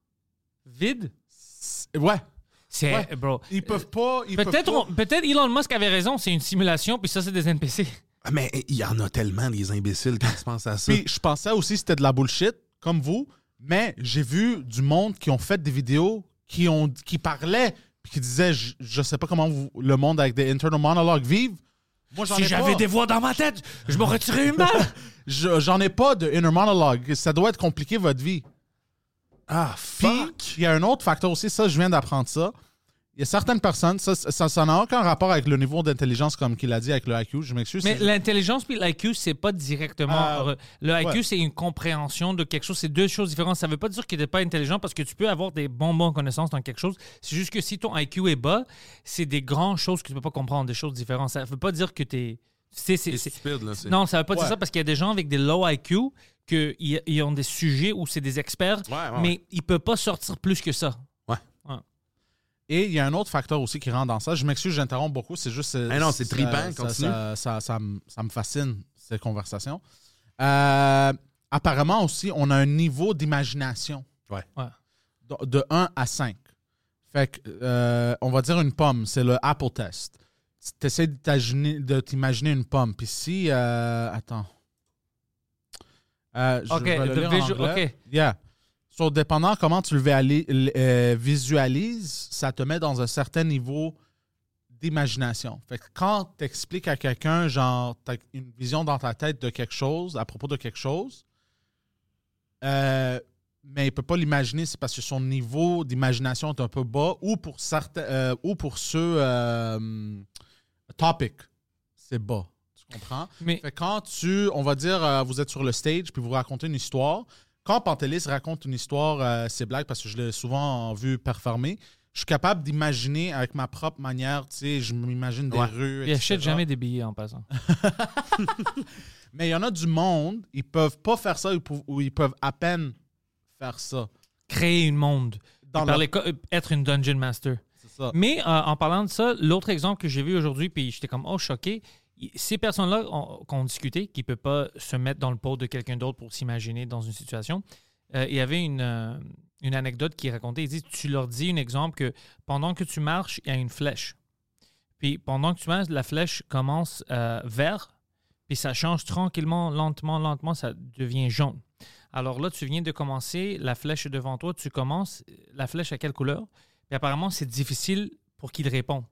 Vide. c'est- Ouais. C'est, Ouais. bro. Ils peuvent pas... Ils Peut-être, peuvent pas- on- peut-être Elon Musk avait raison, c'est une simulation, puis ça, c'est des N P C. Ah, mais il y en a tellement des imbéciles quand tu penses à ça. Puis je pensais aussi que c'était de la bullshit, comme vous, mais j'ai vu du monde qui ont fait des vidéos qui, ont, qui parlaient, puis qui disaient, je, je sais pas comment vous- le monde avec des internal monologues vivent. Moi, j'en Si ai j'avais pas. des voix dans ma tête, je m'aurais tiré une balle. Je- j'en ai pas de inner monologue. Ça doit être compliqué, votre vie. Ah, Puis, fuck. il y a un autre facteur aussi, ça, je viens d'apprendre ça. Il y a certaines personnes, ça ça ça n'a aucun rapport avec le niveau d'intelligence, comme qu'il a dit, avec le I Q. Je m'excuse. Mais c'est- l'intelligence puis l'I Q, c'est pas directement... Euh, le I Q, ouais. c'est une compréhension de quelque chose. C'est deux choses différentes. Ça veut pas dire que tu n'es pas intelligent parce que tu peux avoir des bonnes, bonnes connaissances dans quelque chose. C'est juste que si ton I Q est bas, c'est des grandes choses que tu peux pas comprendre, des choses différentes. Ça veut pas dire que tu es... C'est, c'est, C'est c'est- stupide, là. c'est- Non, ça veut pas dire Ouais. ça parce qu'il y a des gens avec des low I Q qui ils ont des sujets où c'est des experts, Ouais, ouais, mais ouais. ils peuvent pas sortir plus que ça. Et il y a un autre facteur aussi qui rentre dans ça. Je m'excuse, j'interromps beaucoup. C'est juste. Eh non, c'est ça- trippant, ça- continue. Ça, ça, ça me- ça me fascine, ces conversations. Euh, apparemment aussi, on a un niveau d'imagination. Ouais. Ouais. De, de un à cinq. Fait que, euh, on va dire une pomme, c'est le Apple test. Tu essaies de t'imaginer, de t'imaginer une pomme. Puis si. euh, attends. Euh, je OK, vais le the lire en visual- anglais. OK. Yeah. So, dépendant comment tu le véali- euh, visualises, ça te met dans un certain niveau d'imagination. Fait que quand tu expliques à quelqu'un, genre, tu as une vision dans ta tête de quelque chose, à propos de quelque chose, euh, mais il ne peut pas l'imaginer, c'est parce que son niveau d'imagination est un peu bas, ou pour certains, euh, ou pour ceux euh, topic, c'est bas. Tu comprends? Mais Fait que quand tu, on va dire, euh, vous êtes sur le stage puis vous racontez une histoire, quand Pantelis raconte une histoire, euh, c'est blague parce que je l'ai souvent vu performer, je suis capable d'imaginer avec ma propre manière, tu sais, je m'imagine des Ouais. rues, il et achète cetera. jamais des billets en passant. Mais il y en a du monde, ils peuvent pas faire ça ou pou- ou ils peuvent à peine faire ça. Créer une monde. Dans Par leur- les co- euh, être une dungeon master. C'est ça. Mais euh, en parlant de ça, l'autre exemple que j'ai vu aujourd'hui, puis j'étais comme, oh, choqué, y- ces personnes-là ont- qu'on discutait, qui ne peuvent pas se mettre dans le pot de quelqu'un d'autre pour s'imaginer dans une situation, euh, il y avait une, euh, une anecdote qui racontait, il dit, tu leur dis un exemple que pendant que tu marches, il y a une flèche. Puis pendant que tu marches, la flèche commence euh, vert, puis ça change tranquillement, lentement, lentement, ça devient jaune. Alors là, tu viens de commencer, la flèche est devant toi, tu commences, la flèche à quelle couleur? Puis apparemment, c'est difficile pour qu'il réponde.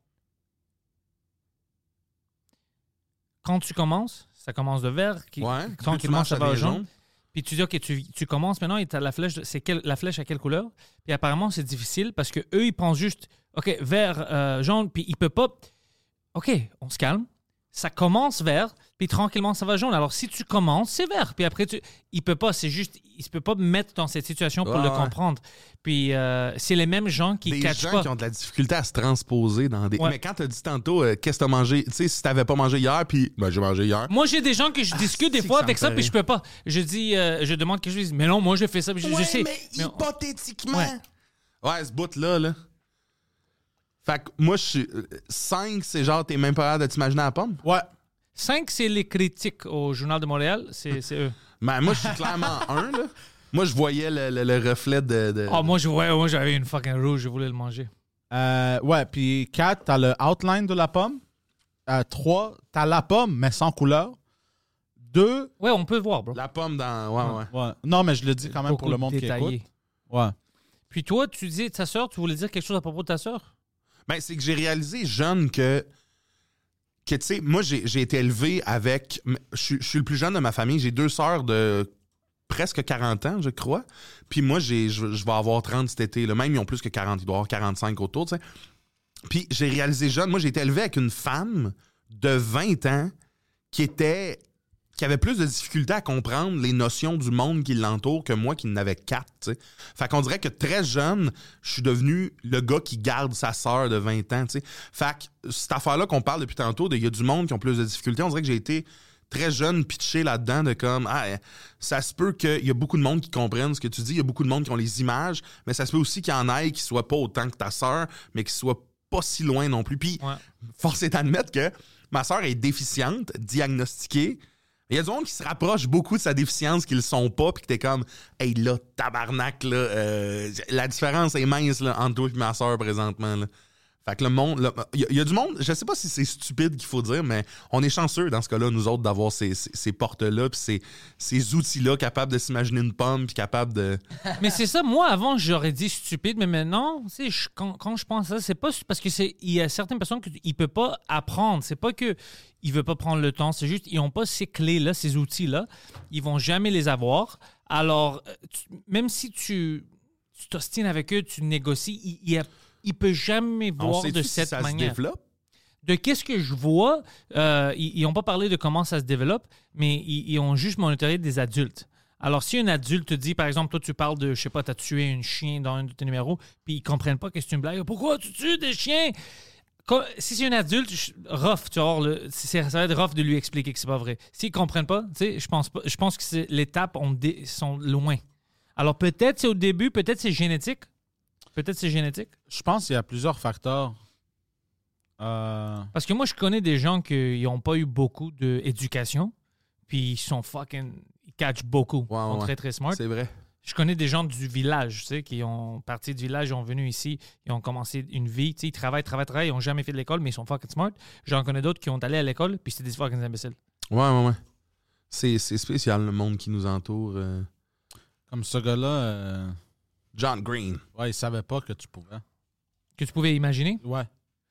Quand tu commences, ça commence de vert, qui, Ouais. tranquillement, ça va au jaune. jaune. Puis tu dis, OK, tu, tu commences maintenant et tu as la flèche, de- c'est quelle- la flèche à quelle couleur? Puis apparemment, c'est difficile parce que eux ils pensent juste, OK, vert, euh, jaune, puis ils ne peuvent pas. OK, on se calme. Ça commence vert, puis tranquillement, ça va jaune. Alors, si tu commences, c'est vert. Puis après, tu... il ne peut pas, c'est juste, il ne peut pas mettre dans cette situation pour Ouais, le ouais. comprendre. Puis c'est c'est les mêmes gens qui ne Des catchent gens pas. qui ont de la difficulté à se transposer dans des. Ouais. Mais quand tu as dit tantôt, euh, qu'est-ce que tu as mangé? Tu sais, si tu n'avais pas mangé hier, puis. Ben, j'ai mangé hier. Moi, j'ai des gens que je discute des c'est fois que ça avec me ça, fait puis je peux pas. Je dis, euh, je demande quelque chose, ils disent, mais non, moi, j'ai fait ça, puis je, je sais. mais Mais on- hypothétiquement. Ouais. Ouais, ce bout-là, là. Fait que moi, je suis. cinq, c'est genre, t'es même pas capable de t'imaginer à la pomme? Ouais. Cinq, c'est les critiques au Journal de Montréal, c'est c'est eux. Ben, moi, je suis clairement un, là. Moi, je voyais le, le- le reflet de. de- Oh, moi, je ouais, moi, j'avais une fucking rouge, je voulais le manger. Euh, ouais, puis quatre, t'as le outline de la pomme. Euh, trois, t'as la pomme, mais sans couleur. Deux, Ouais, on peut voir, bro. La pomme dans. Ouais, ouais. ouais. Non, mais je le dis quand même Beaucoup pour le monde détaillé. qui écoute. Ouais. Puis toi, tu dis ta sœur, tu voulais dire quelque chose à propos de ta sœur? Ben, c'est que j'ai réalisé jeune que. Que, tu sais, moi, j'ai j'ai été élevé avec. Je suis- je suis le plus jeune de ma famille. J'ai deux sœurs de presque quarante ans, je crois. Puis moi, j'ai je je vais avoir trente cet été. Là. Même, ils ont plus que quarante. Ils doivent avoir quarante-cinq autour, tu sais. Puis j'ai réalisé jeune. Moi, j'ai été élevé avec une femme de vingt ans qui était. Qui avait plus de difficultés à comprendre les notions du monde qui l'entoure que moi qui n'avais quatre, tu sais. Fait qu'on dirait que très jeune, je suis devenu le gars qui garde sa sœur de vingt ans, tu sais. Fait que cette affaire-là qu'on parle depuis tantôt, il y a du monde qui ont plus de difficultés, on dirait que j'ai été très jeune pitché là-dedans de comme, ah, ça se peut qu'il y a beaucoup de monde qui comprennent ce que tu dis, il y a beaucoup de monde qui ont les images, mais ça se peut aussi qu'il y en ait qui soient pas autant que ta sœur, mais qui soient pas si loin non plus. Puis, Ouais. force est d'admettre que ma sœur est déficiente, diagnostiquée. Il y a du monde qui se rapproche beaucoup de sa déficience qu'ils le sont pas, puis que t'es comme, hey là, tabarnak, là, euh, la différence est mince là, entre toi et ma soeur présentement. Là. Fait que le monde, là, il y, a- il y a du monde, je sais pas si c'est stupide qu'il faut dire, mais on est chanceux dans ce cas-là, nous autres, d'avoir ces, ces, ces portes-là, puis ces, ces outils-là, capables de s'imaginer une pomme, puis capables de. Mais c'est ça, moi, avant, j'aurais dit stupide, mais maintenant, tu sais, je- quand, quand je pense à ça, c'est pas parce que c'est il y a certaines personnes qui ne peuvent pas apprendre. C'est pas que ils veulent pas prendre le temps, c'est juste ils n'ont pas ces clés-là, ces outils-là. Ils vont jamais les avoir. Alors, euh, tu- même si tu tu t'ostines avec eux, tu négocies, il, il y a il peut jamais On voir sait-tu de si cette ça manière. se développe? De qu'est-ce que je vois, euh, ils n'ont pas parlé de comment ça se développe, mais ils, ils ont juste monitoré des adultes. Alors, si un adulte te dit, par exemple, toi, tu parles de, je sais pas, tu as tué un chien dans un de tes numéros, puis ils comprennent pas que c'est une blague. Pourquoi tu tues des chiens? Comme, si c'est un adulte, je- rough, tu vois, le, c'est, ça va être rough de lui expliquer que c'est pas vrai. S'ils comprennent pas, tu sais, je pense pas, je pense que c'est, l'étape on dé- sont loin. Alors, peut-être c'est au début, peut-être c'est génétique. Peut-être c'est génétique. Je pense qu'il y a plusieurs facteurs. Euh, Parce que moi, je connais des gens qui n'ont pas eu beaucoup d'éducation, puis ils sont fucking. Ils catchent beaucoup. Ils Ouais, sont ouais. très, très smart. C'est vrai. Je connais des gens du village, tu sais, qui ont parti du village, ils sont venus ici, ils ont commencé une vie, tu sais, ils travaillent, travaillent, travaillent, ils n'ont jamais fait de l'école, mais ils sont fucking smart. J'en connais d'autres qui ont allé à l'école, puis c'est des fucking imbéciles. Ouais, ouais, ouais. C'est, c'est spécial, le monde qui nous entoure. euh. comme ce gars-là, euh, John Green. ouais, il savait pas que tu pouvais. Que tu pouvais imaginer. Ouais.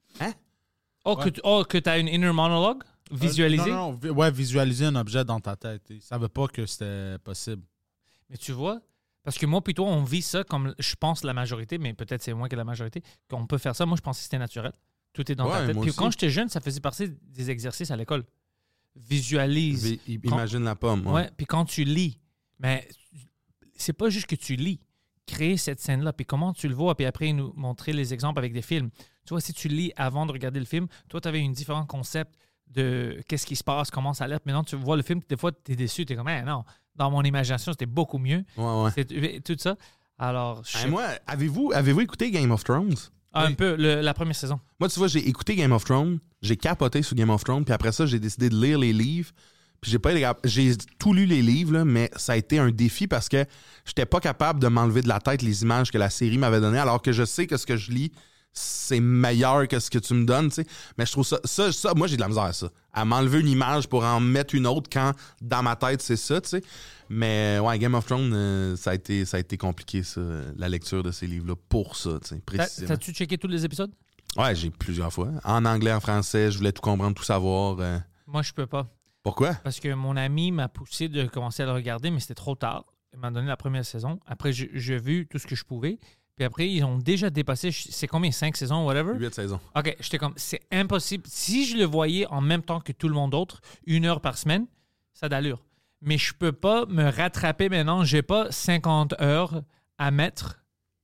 Oh, Ouais. que tu oh, que as une inner monologue visualisée. Euh, non, non, vi- ouais, visualiser un objet dans ta tête. Il savait pas que c'était possible. Mais tu vois, parce que moi puis toi, on vit ça comme, je pense, la majorité, mais peut-être c'est moins que la majorité, qu'on peut faire ça. Moi, je pensais que c'était naturel. Tout est dans ta Ouais, tête. moi Puis aussi. quand j'étais jeune, ça faisait partie des exercices à l'école. Visualise. Vi- i- Imagine la pomme. Ouais. Ouais. Puis quand tu lis, mais c'est pas juste que tu lis. Créer cette scène-là, puis comment tu le vois, puis après nous montrer les exemples avec des films. Tu vois, si tu lis avant de regarder le film, toi, tu avais un différent concept de qu'est-ce qui se passe, comment ça a l'air. Maintenant, tu vois le film, des fois, tu es déçu, tu es comme, eh, non, dans mon imagination, c'était beaucoup mieux. Ouais, ouais. C'est tout ça. Alors, je Hey, sais moi, avez-vous, avez-vous écouté Game of Thrones? Ah, un Oui. peu, le- la première saison. Moi, tu vois, j'ai écouté Game of Thrones, j'ai capoté sur Game of Thrones, puis après ça, j'ai décidé de lire les livres. Puis j'ai pas été capable- j'ai tout lu les livres, là, mais ça a été un défi parce que j'étais pas capable de m'enlever de la tête les images que la série m'avait données, alors que je sais que ce que je lis, c'est meilleur que ce que tu me donnes, tu sais. Mais je trouve ça, ça, ça, moi j'ai de la misère à ça. À m'enlever une image pour en mettre une autre quand dans ma tête c'est ça, tu sais. Mais ouais, Game of Thrones, euh, ça a été, ça a été compliqué, ça, la lecture de ces livres-là, pour ça, tu sais, T'as- précisément. T'as-tu checké tous les épisodes? Ouais, j'ai plusieurs fois. En anglais, en français, je voulais tout comprendre, tout savoir. euh. Moi, je peux pas. Pourquoi? Parce que mon ami m'a poussé de commencer à le regarder, mais c'était trop tard. Il m'a donné la première saison. Après, j'ai j'ai vu tout ce que je pouvais. Puis après, ils ont déjà dépassé, je- c'est combien, cinq saisons, whatever? Huit saisons. OK, j'étais comme, c'est impossible. Si je le voyais en même temps que tout le monde d'autre, une heure par semaine, ça a d'allure. Mais je peux pas me rattraper maintenant. J'ai pas cinquante heures à mettre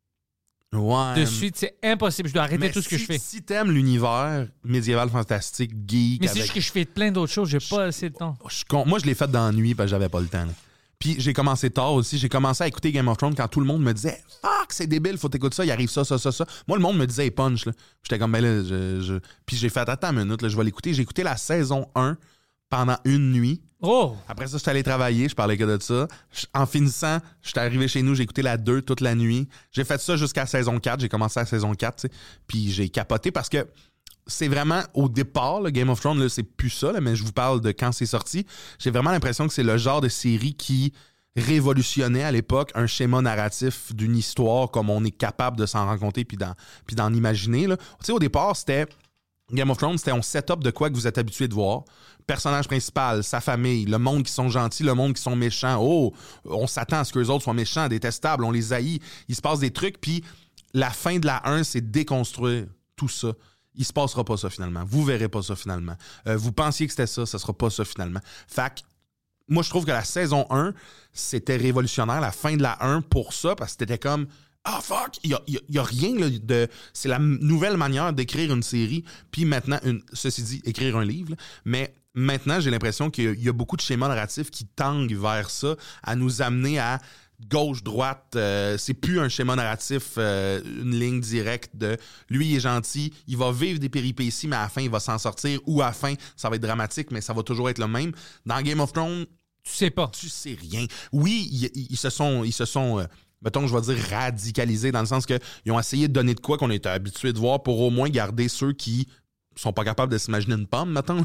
Ouais. de suite. C'est impossible. Je dois arrêter Mais tout ce que si- je fais. Si t'aimes l'univers médiéval fantastique, geek, Mais c'est avec- juste que je fais plein d'autres choses. J'ai pas assez de temps. je suis con- moi, je l'ai fait dans la nuit parce que j'avais pas le temps. là. Puis j'ai commencé tard aussi. J'ai commencé à écouter Game of Thrones quand tout le monde me disait « Fuck, c'est débile, faut t'écouter ça, il arrive ça, ça, ça, ça. » Moi, le monde me disait hey, « Punch. » là. J'étais comme « Ben là, je... je... » Puis j'ai fait « Attends une minute, là, je vais l'écouter. » J'ai écouté la saison un pendant une nuit. Oh! Après ça, je suis allé travailler, je parlais que de ça. Je- En finissant, je suis arrivé chez nous, j'ai écouté la deux toute la nuit. J'ai fait ça jusqu'à la saison quatre. J'ai commencé à la saison quatre, tu sais. Puis j'ai capoté parce que c'est vraiment, au départ, le Game of Thrones, là, c'est plus ça, là, mais je vous parle de quand c'est sorti. J'ai vraiment l'impression que c'est le genre de série qui révolutionnait à l'époque un schéma narratif d'une histoire comme on est capable de s'en raconter puis d'en, puis d'en imaginer. Là. Tu sais, au départ, c'était... Game of Thrones, c'était on set-up de quoi que vous êtes habitué de voir. Personnage principal, sa famille, le monde qui sont gentils, le monde qui sont méchants. Oh, on s'attend à ce que les autres soient méchants, détestables, on les haït. Il se passe des trucs, puis la fin de la un, c'est déconstruire tout ça. Il se passera pas ça finalement. Vous verrez pas ça finalement. Euh, vous pensiez que c'était ça, ça sera pas ça finalement. Fait que moi, je trouve que la saison un, c'était révolutionnaire, la fin de la un pour ça, parce que c'était comme ah fuck, il y a, y a- y a rien là, de. C'est la m- nouvelle manière d'écrire une série, puis maintenant, une, ceci dit, écrire un livre, là. Mais maintenant, j'ai l'impression qu'il y a- il y a beaucoup de schémas narratifs qui tanguent vers ça, à nous amener à gauche-droite. Euh, c'est plus un schéma narratif, euh, une ligne directe de lui, il est gentil, il va vivre des péripéties, mais à la fin, il va s'en sortir, ou à la fin, ça va être dramatique, mais ça va toujours être le même. Dans Game of Thrones, Tu sais pas. tu sais rien. Oui, ils, ils- ils se sont, ils se sont euh, mettons, je vais dire radicalisés, dans le sens qu'ils ont essayé de donner de quoi qu'on était habitué de voir pour au moins garder ceux qui sont pas capables de s'imaginer une pomme, mettons.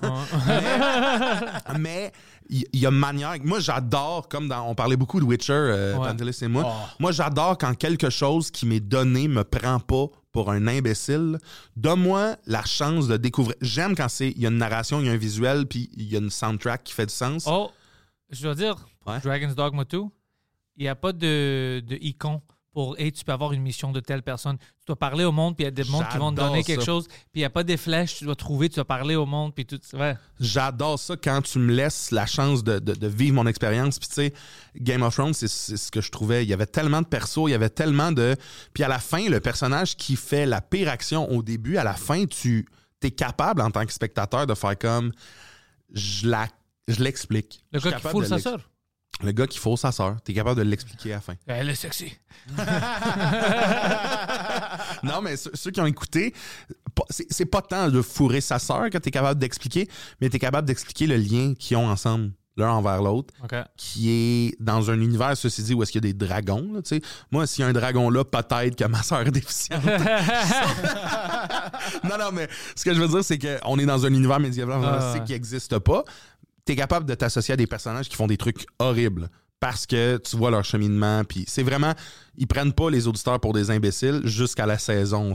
Mais il y, y a manière... Moi, j'adore, comme dans... On parlait beaucoup de Witcher, euh, Ouais. Pantelis et moi. Oh. Moi, j'adore quand quelque chose qui m'est donné me prend pas pour un imbécile. Donne-moi la chance de découvrir. J'aime quand c'est il y a une narration, il y a un visuel, puis il y a une soundtrack qui fait du sens. Oh, je dois dire, Ouais. Dragon's Dogma deux, il n'y a pas de, de icône pour hey, tu peux avoir une mission de telle personne. Tu dois parler au monde, puis il y a des mondes qui vont te donner J'adore quelque ça. chose, puis il n'y a pas des flèches, tu dois trouver, tu dois parler au monde, puis tout. Ouais. J'adore ça quand tu me laisses la chance de, de, de vivre mon expérience. Puis tu sais, Game of Thrones, c'est, c'est ce que je trouvais. Il y avait tellement de persos, il y avait tellement de... Puis à la fin, le personnage qui fait la pire action au début, à la fin, tu es capable en tant que spectateur de faire comme... Je, la, je l'explique. Le Je suis gars qui capable foule de sa l'ex- sœur. Le gars qui fausse sa sœur, t'es capable de l'expliquer à la fin. Elle est sexy. Non, mais ceux, ceux qui ont écouté, pas- c'est, c'est pas tant de fourrer sa sœur que t'es capable d'expliquer, mais t'es capable d'expliquer le lien qu'ils ont ensemble, l'un envers l'autre, OK. qui est dans un univers, ceci dit, où est-ce qu'il y a des dragons. Là, tu sais. Moi, s'il y a un dragon là, peut-être que ma sœur est déficiente. non, non, mais ce que je veux dire, c'est qu'on est dans un univers médiéval Ah, fantastique ouais. qui n'existe pas. T'es capable de t'associer à des personnages qui font des trucs horribles parce que tu vois leur cheminement. Puis c'est vraiment... Ils prennent pas les auditeurs pour des imbéciles jusqu'à la saison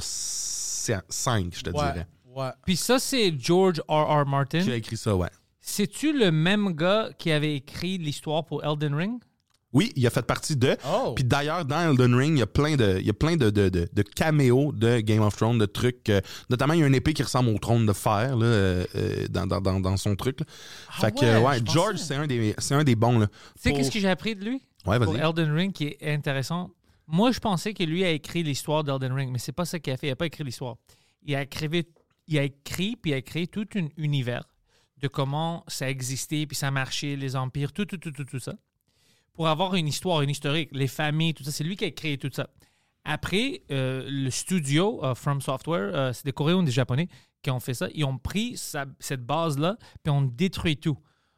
cinq, je te Ouais, dirais. ouais. Puis ça, c'est George R. R. Martin. Qui a écrit ça, ouais. C'est-tu le même gars qui avait écrit l'histoire pour Elden Ring? Oui, il a fait partie de. Oh. Puis d'ailleurs, dans Elden Ring, il y a plein de, il y a plein de, de, de, de caméos de Game of Thrones, de trucs. euh, notamment, il y a une épée qui ressemble au trône de fer là, euh, euh, dans, dans, dans, dans son truc. Là. fait que, ouais, ouais, je George, pensais. c'est un, des, c'est un des bons. Là. Tu sais Pour- qu'est-ce que j'ai appris de lui? Ouais, Pour vas-y. Elden Ring, qui est intéressant. Moi, je pensais que lui a écrit l'histoire d'Elden Ring, mais c'est pas ça qu'il a fait. Il n'a pas écrit l'histoire. Il a écrit, il a écrit puis il a créé tout un univers de comment ça existait, puis ça marchait, les empires, tout, tout, tout, tout, tout ça. Pour avoir une histoire, une historique, les familles, tout ça. C'est lui qui a créé tout ça. Après, euh, le studio euh, From Software, euh, c'est des Coréens ou des Japonais qui ont fait ça. Ils ont pris sa- cette base-là, puis on détruit tout.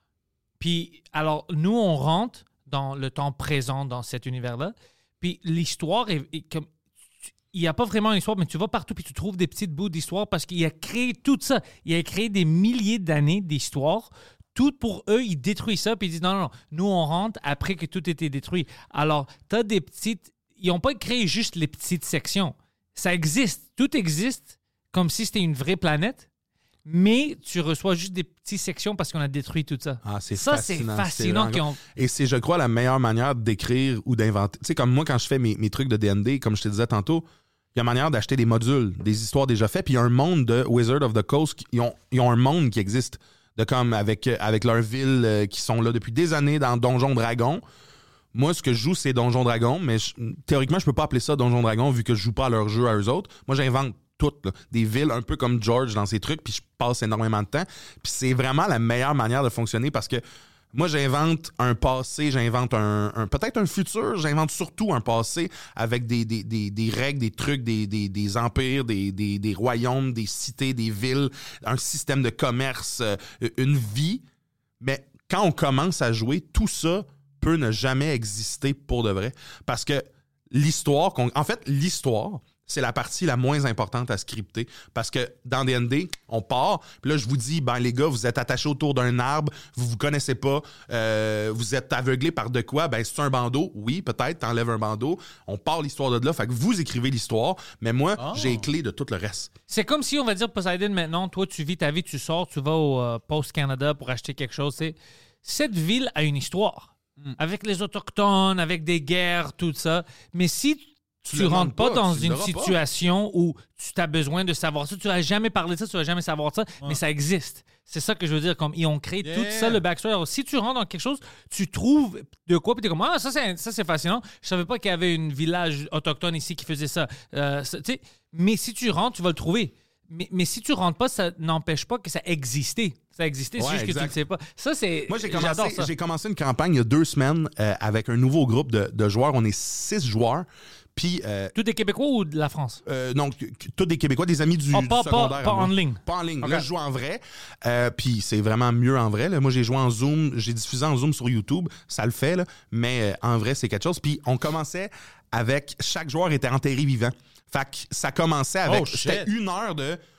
Puis, alors, nous, on rentre dans le temps présent, dans cet univers-là. Puis, l'histoire est, est comme... Il n'y a pas vraiment une histoire, mais tu vas partout puis tu trouves des petites bouts d'histoire parce qu'il a créé tout ça. Il a créé des milliers d'années d'histoire. Tout pour eux, ils détruisent ça puis ils disent non, non, non, nous, on rentre après que tout était détruit. Alors, tu as des petites... Ils n'ont pas créé juste les petites sections. Ça existe. Tout existe comme si c'était une vraie planète, mais tu reçois juste des petites sections parce qu'on a détruit tout ça. Ah, c'est ça, c'est fascinant. fascinant C'est qu'ils vraiment- ont... Et c'est, je crois, la meilleure manière d'écrire ou d'inventer. Tu sais, comme moi, quand je fais mes, mes trucs de D and D, comme je te disais tantôt, il y a manière d'acheter des modules, des histoires déjà faites, puis il y a un monde de Wizard of the Coast, qui- ils ont, ils ont un monde qui existe, de comme avec, avec leurs villes euh, qui sont là depuis des années dans Donjon Dragon. Moi, ce que je joue, c'est Donjon Dragon, mais je- théoriquement, je peux pas appeler ça Donjon Dragon vu que je joue pas à leur jeu à eux autres. Moi, j'invente toutes, là, des villes un peu comme George dans ses trucs, puis je passe énormément de temps. Puis c'est vraiment la meilleure manière de fonctionner parce que moi, j'invente un passé, j'invente un, un- peut-être un futur, j'invente surtout un passé avec des, des, des, des règles, des trucs, des, des, des empires, des, des, des royaumes, des cités, des villes, un système de commerce, euh, une vie. Mais quand on commence à jouer, tout ça peut ne jamais exister pour de vrai. Parce que l'histoire, qu'on- en fait, l'histoire, c'est la partie la moins importante à scripter. Parce que dans D and D, on part, puis là, je vous dis, ben les gars, vous êtes attachés autour d'un arbre, vous vous connaissez pas, euh, vous êtes aveuglés par de quoi? Ben, c'est un bandeau. Oui, peut-être, t'enlèves un bandeau. On part l'histoire de là, fait que vous écrivez l'histoire, mais moi, Oh. j'ai les clés de tout le reste. C'est comme si, on va dire, Poseidon, maintenant, toi, tu vis ta vie, tu sors, tu vas au euh, Post Canada pour acheter quelque chose. C'est... Cette ville a une histoire. Avec les Autochtones, avec des guerres, tout ça. Mais si tu le ne rentres demandes pas, pas, dans tu le une verras pas. situation où tu as besoin de savoir ça, tu vas jamais parler de ça, tu vas jamais savoir ça, mais ça existe. C'est ça que je veux dire. Comme ils ont créé Yeah. tout ça, le backstory. Alors, si tu rentres dans quelque chose, tu trouves de quoi, puis tu es comme, ah, ça c'est, ça, c'est fascinant. Je savais pas qu'il y avait un village autochtone ici qui faisait ça. Euh, ça, tu sais, mais si tu rentres, tu vas le trouver. Mais, mais si tu rentres pas, ça n'empêche pas que ça existait. Ça existait, c'est Ouais, juste que tu exact. ne sais pas. Ça, c'est. Moi, j'ai j'adore commencé, ça. j'ai commencé une campagne il y a deux semaines euh, avec un nouveau groupe de, de joueurs. On est six joueurs. Puis, euh, Tout des Québécois ou de la France? euh, donc, tous des Québécois, des amis du, Ah, du pas- pas- secondaire. pas à moi. en ligne. Pas en ligne. Ok. Là, je joue en vrai. Euh, puis, c'est vraiment mieux en vrai. Là. Moi, j'ai joué en Zoom. J'ai diffusé en Zoom sur YouTube. Ça le fait, là. Mais euh, en vrai, c'est quelque chose. Puis, on commençait avec... Chaque joueur était enterré vivant. Fait que ça commençait avec... Oh, shit. C'était une heure de...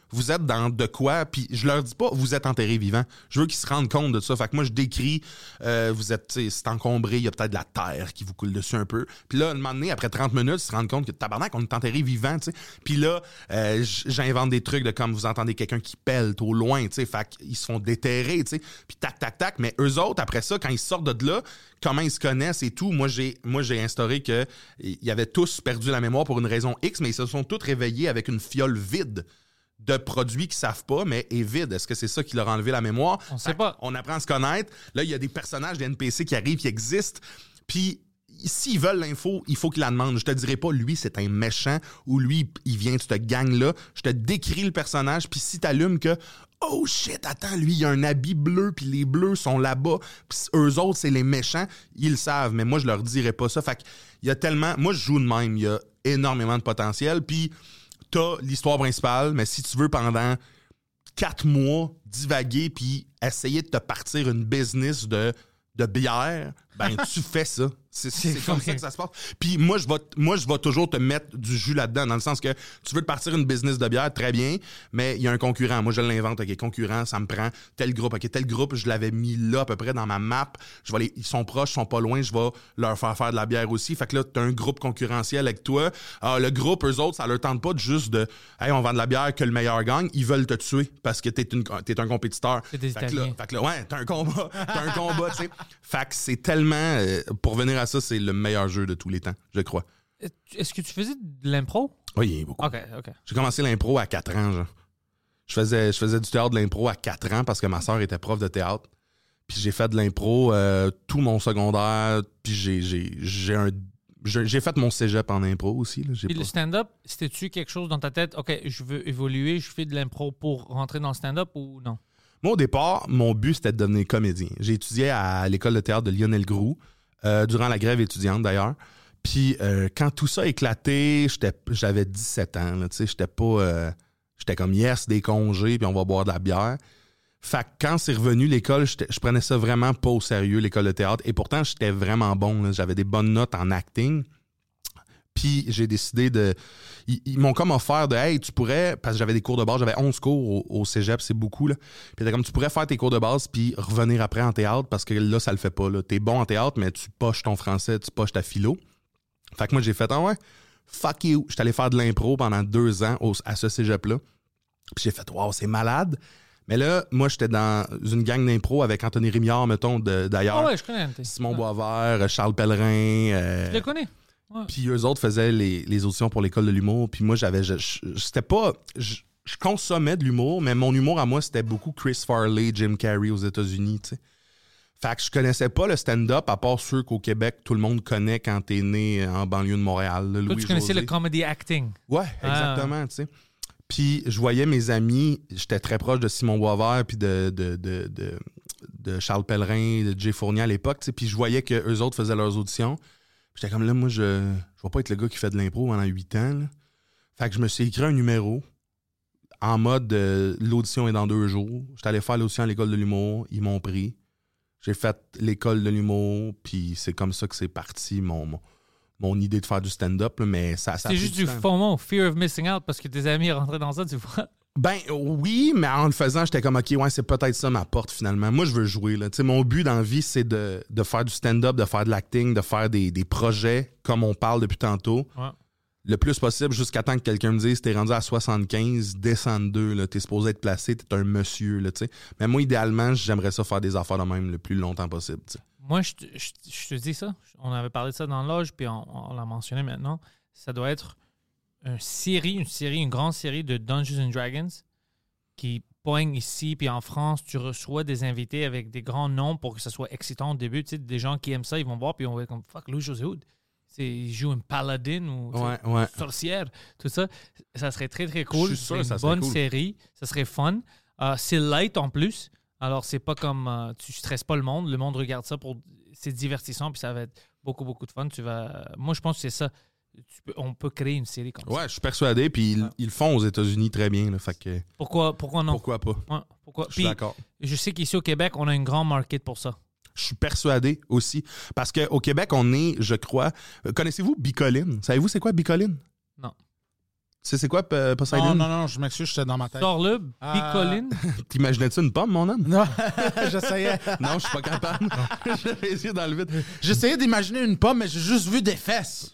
vous êtes dans de quoi, puis je leur dis pas, vous êtes enterré vivant. Je veux qu'ils se rendent compte de ça. Fait que moi, je décris, euh, vous êtes, tu sais, c'est encombré, il y a peut-être de la terre qui vous coule dessus un peu. Puis là, un moment donné, après trente minutes, ils se rendent compte que tabarnak, on est enterré vivant, tu sais. Puis là, euh, j'invente des trucs de comme vous entendez quelqu'un qui pèle au loin, tu sais. Fait qu'ils se font déterrer, tu sais. Puis tac, tac, tac. Mais eux autres, après ça, quand ils sortent de là, comment ils se connaissent et tout, moi, j'ai, moi, j'ai instauré que ils avaient tous perdu la mémoire pour une raison X, mais ils se sont tous réveillés avec une fiole vide de produits qu'ils savent pas, mais est vide. Est-ce que c'est ça qui leur a enlevé la mémoire? On sait pas. On apprend à se connaître. Là, il y a des personnages des N P C qui arrivent, qui existent. Puis, s'ils veulent l'info, il faut qu'ils la demandent. Je te dirai pas, lui, c'est un méchant, ou lui, il vient de cette gang-là. Je te décris le personnage, puis si t'allumes que oh shit, attends, lui, il a un habit bleu, puis les bleus sont là-bas, puis eux autres, c'est les méchants, ils le savent, mais moi, je leur dirais pas ça. Fait qu'il y a tellement... Moi, je joue de même, il y a énormément de potentiel, puis t'as l'histoire principale, mais si tu veux, pendant quatre mois, divaguer, puis essayer de te partir une business de, de bière, ben tu fais ça. C'est, c'est, c'est comme ça que ça se passe. Puis moi, je vais moi, je vais toujours te mettre du jus là-dedans, dans le sens que tu veux te partir une business de bière, très bien, mais il y a un concurrent. Moi, je l'invente, OK, concurrent, ça me prend tel groupe. OK, tel groupe, je l'avais mis là, à peu près, dans ma map. Je vais les, ils sont proches, ils sont pas loin, je vais leur faire faire de la bière aussi. Fait que là, t'as un groupe concurrentiel avec toi. Alors, le groupe, eux autres, ça leur tente pas de juste de « Hey, on vend de la bière, que le meilleur gagne ». Ils veulent te tuer parce que t'es, une, t'es un compétiteur. C'est des fait que là, Italiens. fait que là, ouais, t'as un combat. T'as un combat, tu sais. Fait que c'est tellement... Euh, pour venir à ça, c'est le meilleur jeu de tous les temps, je crois. Est-ce que tu faisais de l'impro? Oui, beaucoup. OK, OK. J'ai commencé l'impro à quatre ans, genre. Je faisais, je faisais du théâtre de l'impro à quatre ans parce que ma sœur était prof de théâtre. Puis j'ai fait de l'impro euh, tout mon secondaire. Puis j'ai, j'ai, j'ai, un, j'ai, j'ai fait mon cégep en impro aussi. Là. J'ai Puis pas... le stand-up, c'était-tu quelque chose dans ta tête? OK, je veux évoluer, je fais de l'impro pour rentrer dans le stand-up ou non? Moi, au départ, mon but, c'était de devenir comédien. J'ai étudié à l'école de théâtre de Lionel Groulx, euh, durant la grève étudiante d'ailleurs. Puis euh, quand tout ça a éclaté, j'étais, j'avais dix-sept ans. Là, j'étais pas... Euh, j'étais comme yes, des congés, puis on va boire de la bière. Fait que quand c'est revenu l'école, je prenais ça vraiment pas au sérieux, l'école de théâtre. Et pourtant, j'étais vraiment bon. Là. J'avais des bonnes notes en acting. Puis j'ai décidé de... Ils, ils m'ont comme offert de « Hey, tu pourrais... » Parce que j'avais des cours de base. J'avais onze cours au, au cégep, c'est beaucoup. Là. Puis t'es comme « Tu pourrais faire tes cours de base puis revenir après en théâtre parce que là, ça le fait pas. Là. T'es bon en théâtre, mais tu poches ton français, tu poches ta philo. » Fait que moi, j'ai fait « Ah ouais, fuck you. » J'étais allé faire de l'impro pendant deux ans au, à ce cégep-là. Puis j'ai fait « Wow, c'est malade. » Mais là, moi, j'étais dans une gang d'impro avec Anthony Rémillard, mettons, de, d'ailleurs. Ah ouais, je connais. Simon Boisvert, Charles Pellerin. Euh, Je les connais. Ouais. Puis eux autres faisaient les, les auditions pour l'école de l'humour. Puis moi, j'avais... Je, je, c'était pas... Je, je consommais de l'humour, mais mon humour à moi, c'était beaucoup Chris Farley, Jim Carrey aux États-Unis, tu sais. Fait que je connaissais pas le stand-up, à part ceux qu'au Québec, tout le monde connaît quand t'es né en banlieue de Montréal. Là, Toi, Louis tu connaissais José. le comedy acting. Ouais, exactement, Ah. tu sais. Puis je voyais mes amis, j'étais très proche de Simon Boisvert puis de, de, de, de, de Charles Pellerin, de Jay Fournier à l'époque, tu sais. Puis je voyais qu'eux autres faisaient leurs auditions. J'étais comme là, moi, je ne vais pas être le gars qui fait de l'impro pendant huit ans. Là. Fait que je me suis écrit un numéro en mode euh, l'audition est dans deux jours. J'étais allé faire l'audition à l'école de l'humour. Ils m'ont pris. J'ai fait l'école de l'humour. Puis c'est comme ça que c'est parti, mon, mon, mon idée de faire du stand-up. Là, mais ça, ça a C'est pris juste du du temps. FOMO, Fear of Missing Out, parce que tes amis rentraient dans ça, tu vois. Ben oui, mais en le faisant, j'étais comme, OK, ouais, c'est peut-être ça ma porte finalement. Moi, je veux jouer. Là. Tu sais, mon but dans la vie, c'est de, de faire du stand-up, de faire de l'acting, de faire des, des projets comme on parle depuis tantôt. Ouais. Le plus possible jusqu'à temps que quelqu'un me dise, t'es rendu à soixante-quinze, descends de deux, là, t'es supposé être placé, t'es un monsieur. Là, tu sais. Mais moi, idéalement, j'aimerais ça faire des affaires de même le plus longtemps possible. Tu sais. Moi, je te, je, je te dis ça. On avait parlé de ça dans l'âge, puis on, on l'a mentionné maintenant. Ça doit être une série, une série, une grande série de Dungeons and Dragons qui poigne ici, puis en France, tu reçois des invités avec des grands noms pour que ça soit excitant au début. Tu sais, des gens qui aiment ça, ils vont voir, puis on va être comme « Fuck, Louis José Hood ». Il joue une paladine ou tu sais, Ouais, ouais. une sorcière, tout ça. Ça serait très, très cool. Je suis sûr C'est que ça une serait bonne cool. série. Ça serait fun. Euh, c'est light en plus. Alors, c'est pas comme... euh, tu stresses pas le monde. Le monde regarde ça pour... C'est divertissant, puis ça va être beaucoup, beaucoup de fun. Tu vas... Moi, je pense que c'est ça. Tu peux... On peut créer une série comme ça. Ouais, je suis persuadé, puis ils, ils le font aux États-Unis très bien. Là, fait que, Pourquoi, pourquoi non? pourquoi pas? Ouais, pourquoi? Je suis Puis, d'accord. je sais qu'ici au Québec, on a un grand market pour ça. Je suis persuadé aussi. Parce qu'au Québec, on est, je crois... euh, Connaissez-vous Bicoline? Savez-vous c'est quoi Bicoline? Non. Tu sais, c'est quoi, P- Poseidon? Non, non, non, je m'excuse, j'étais dans ma tête. Sors-le, Ah. picoline. T'imaginais-tu une pomme, mon homme? Non, j'essayais. Non, je suis pas capable. J'avais les yeux dans le vide. J'essayais d'imaginer une pomme, mais j'ai juste vu des fesses.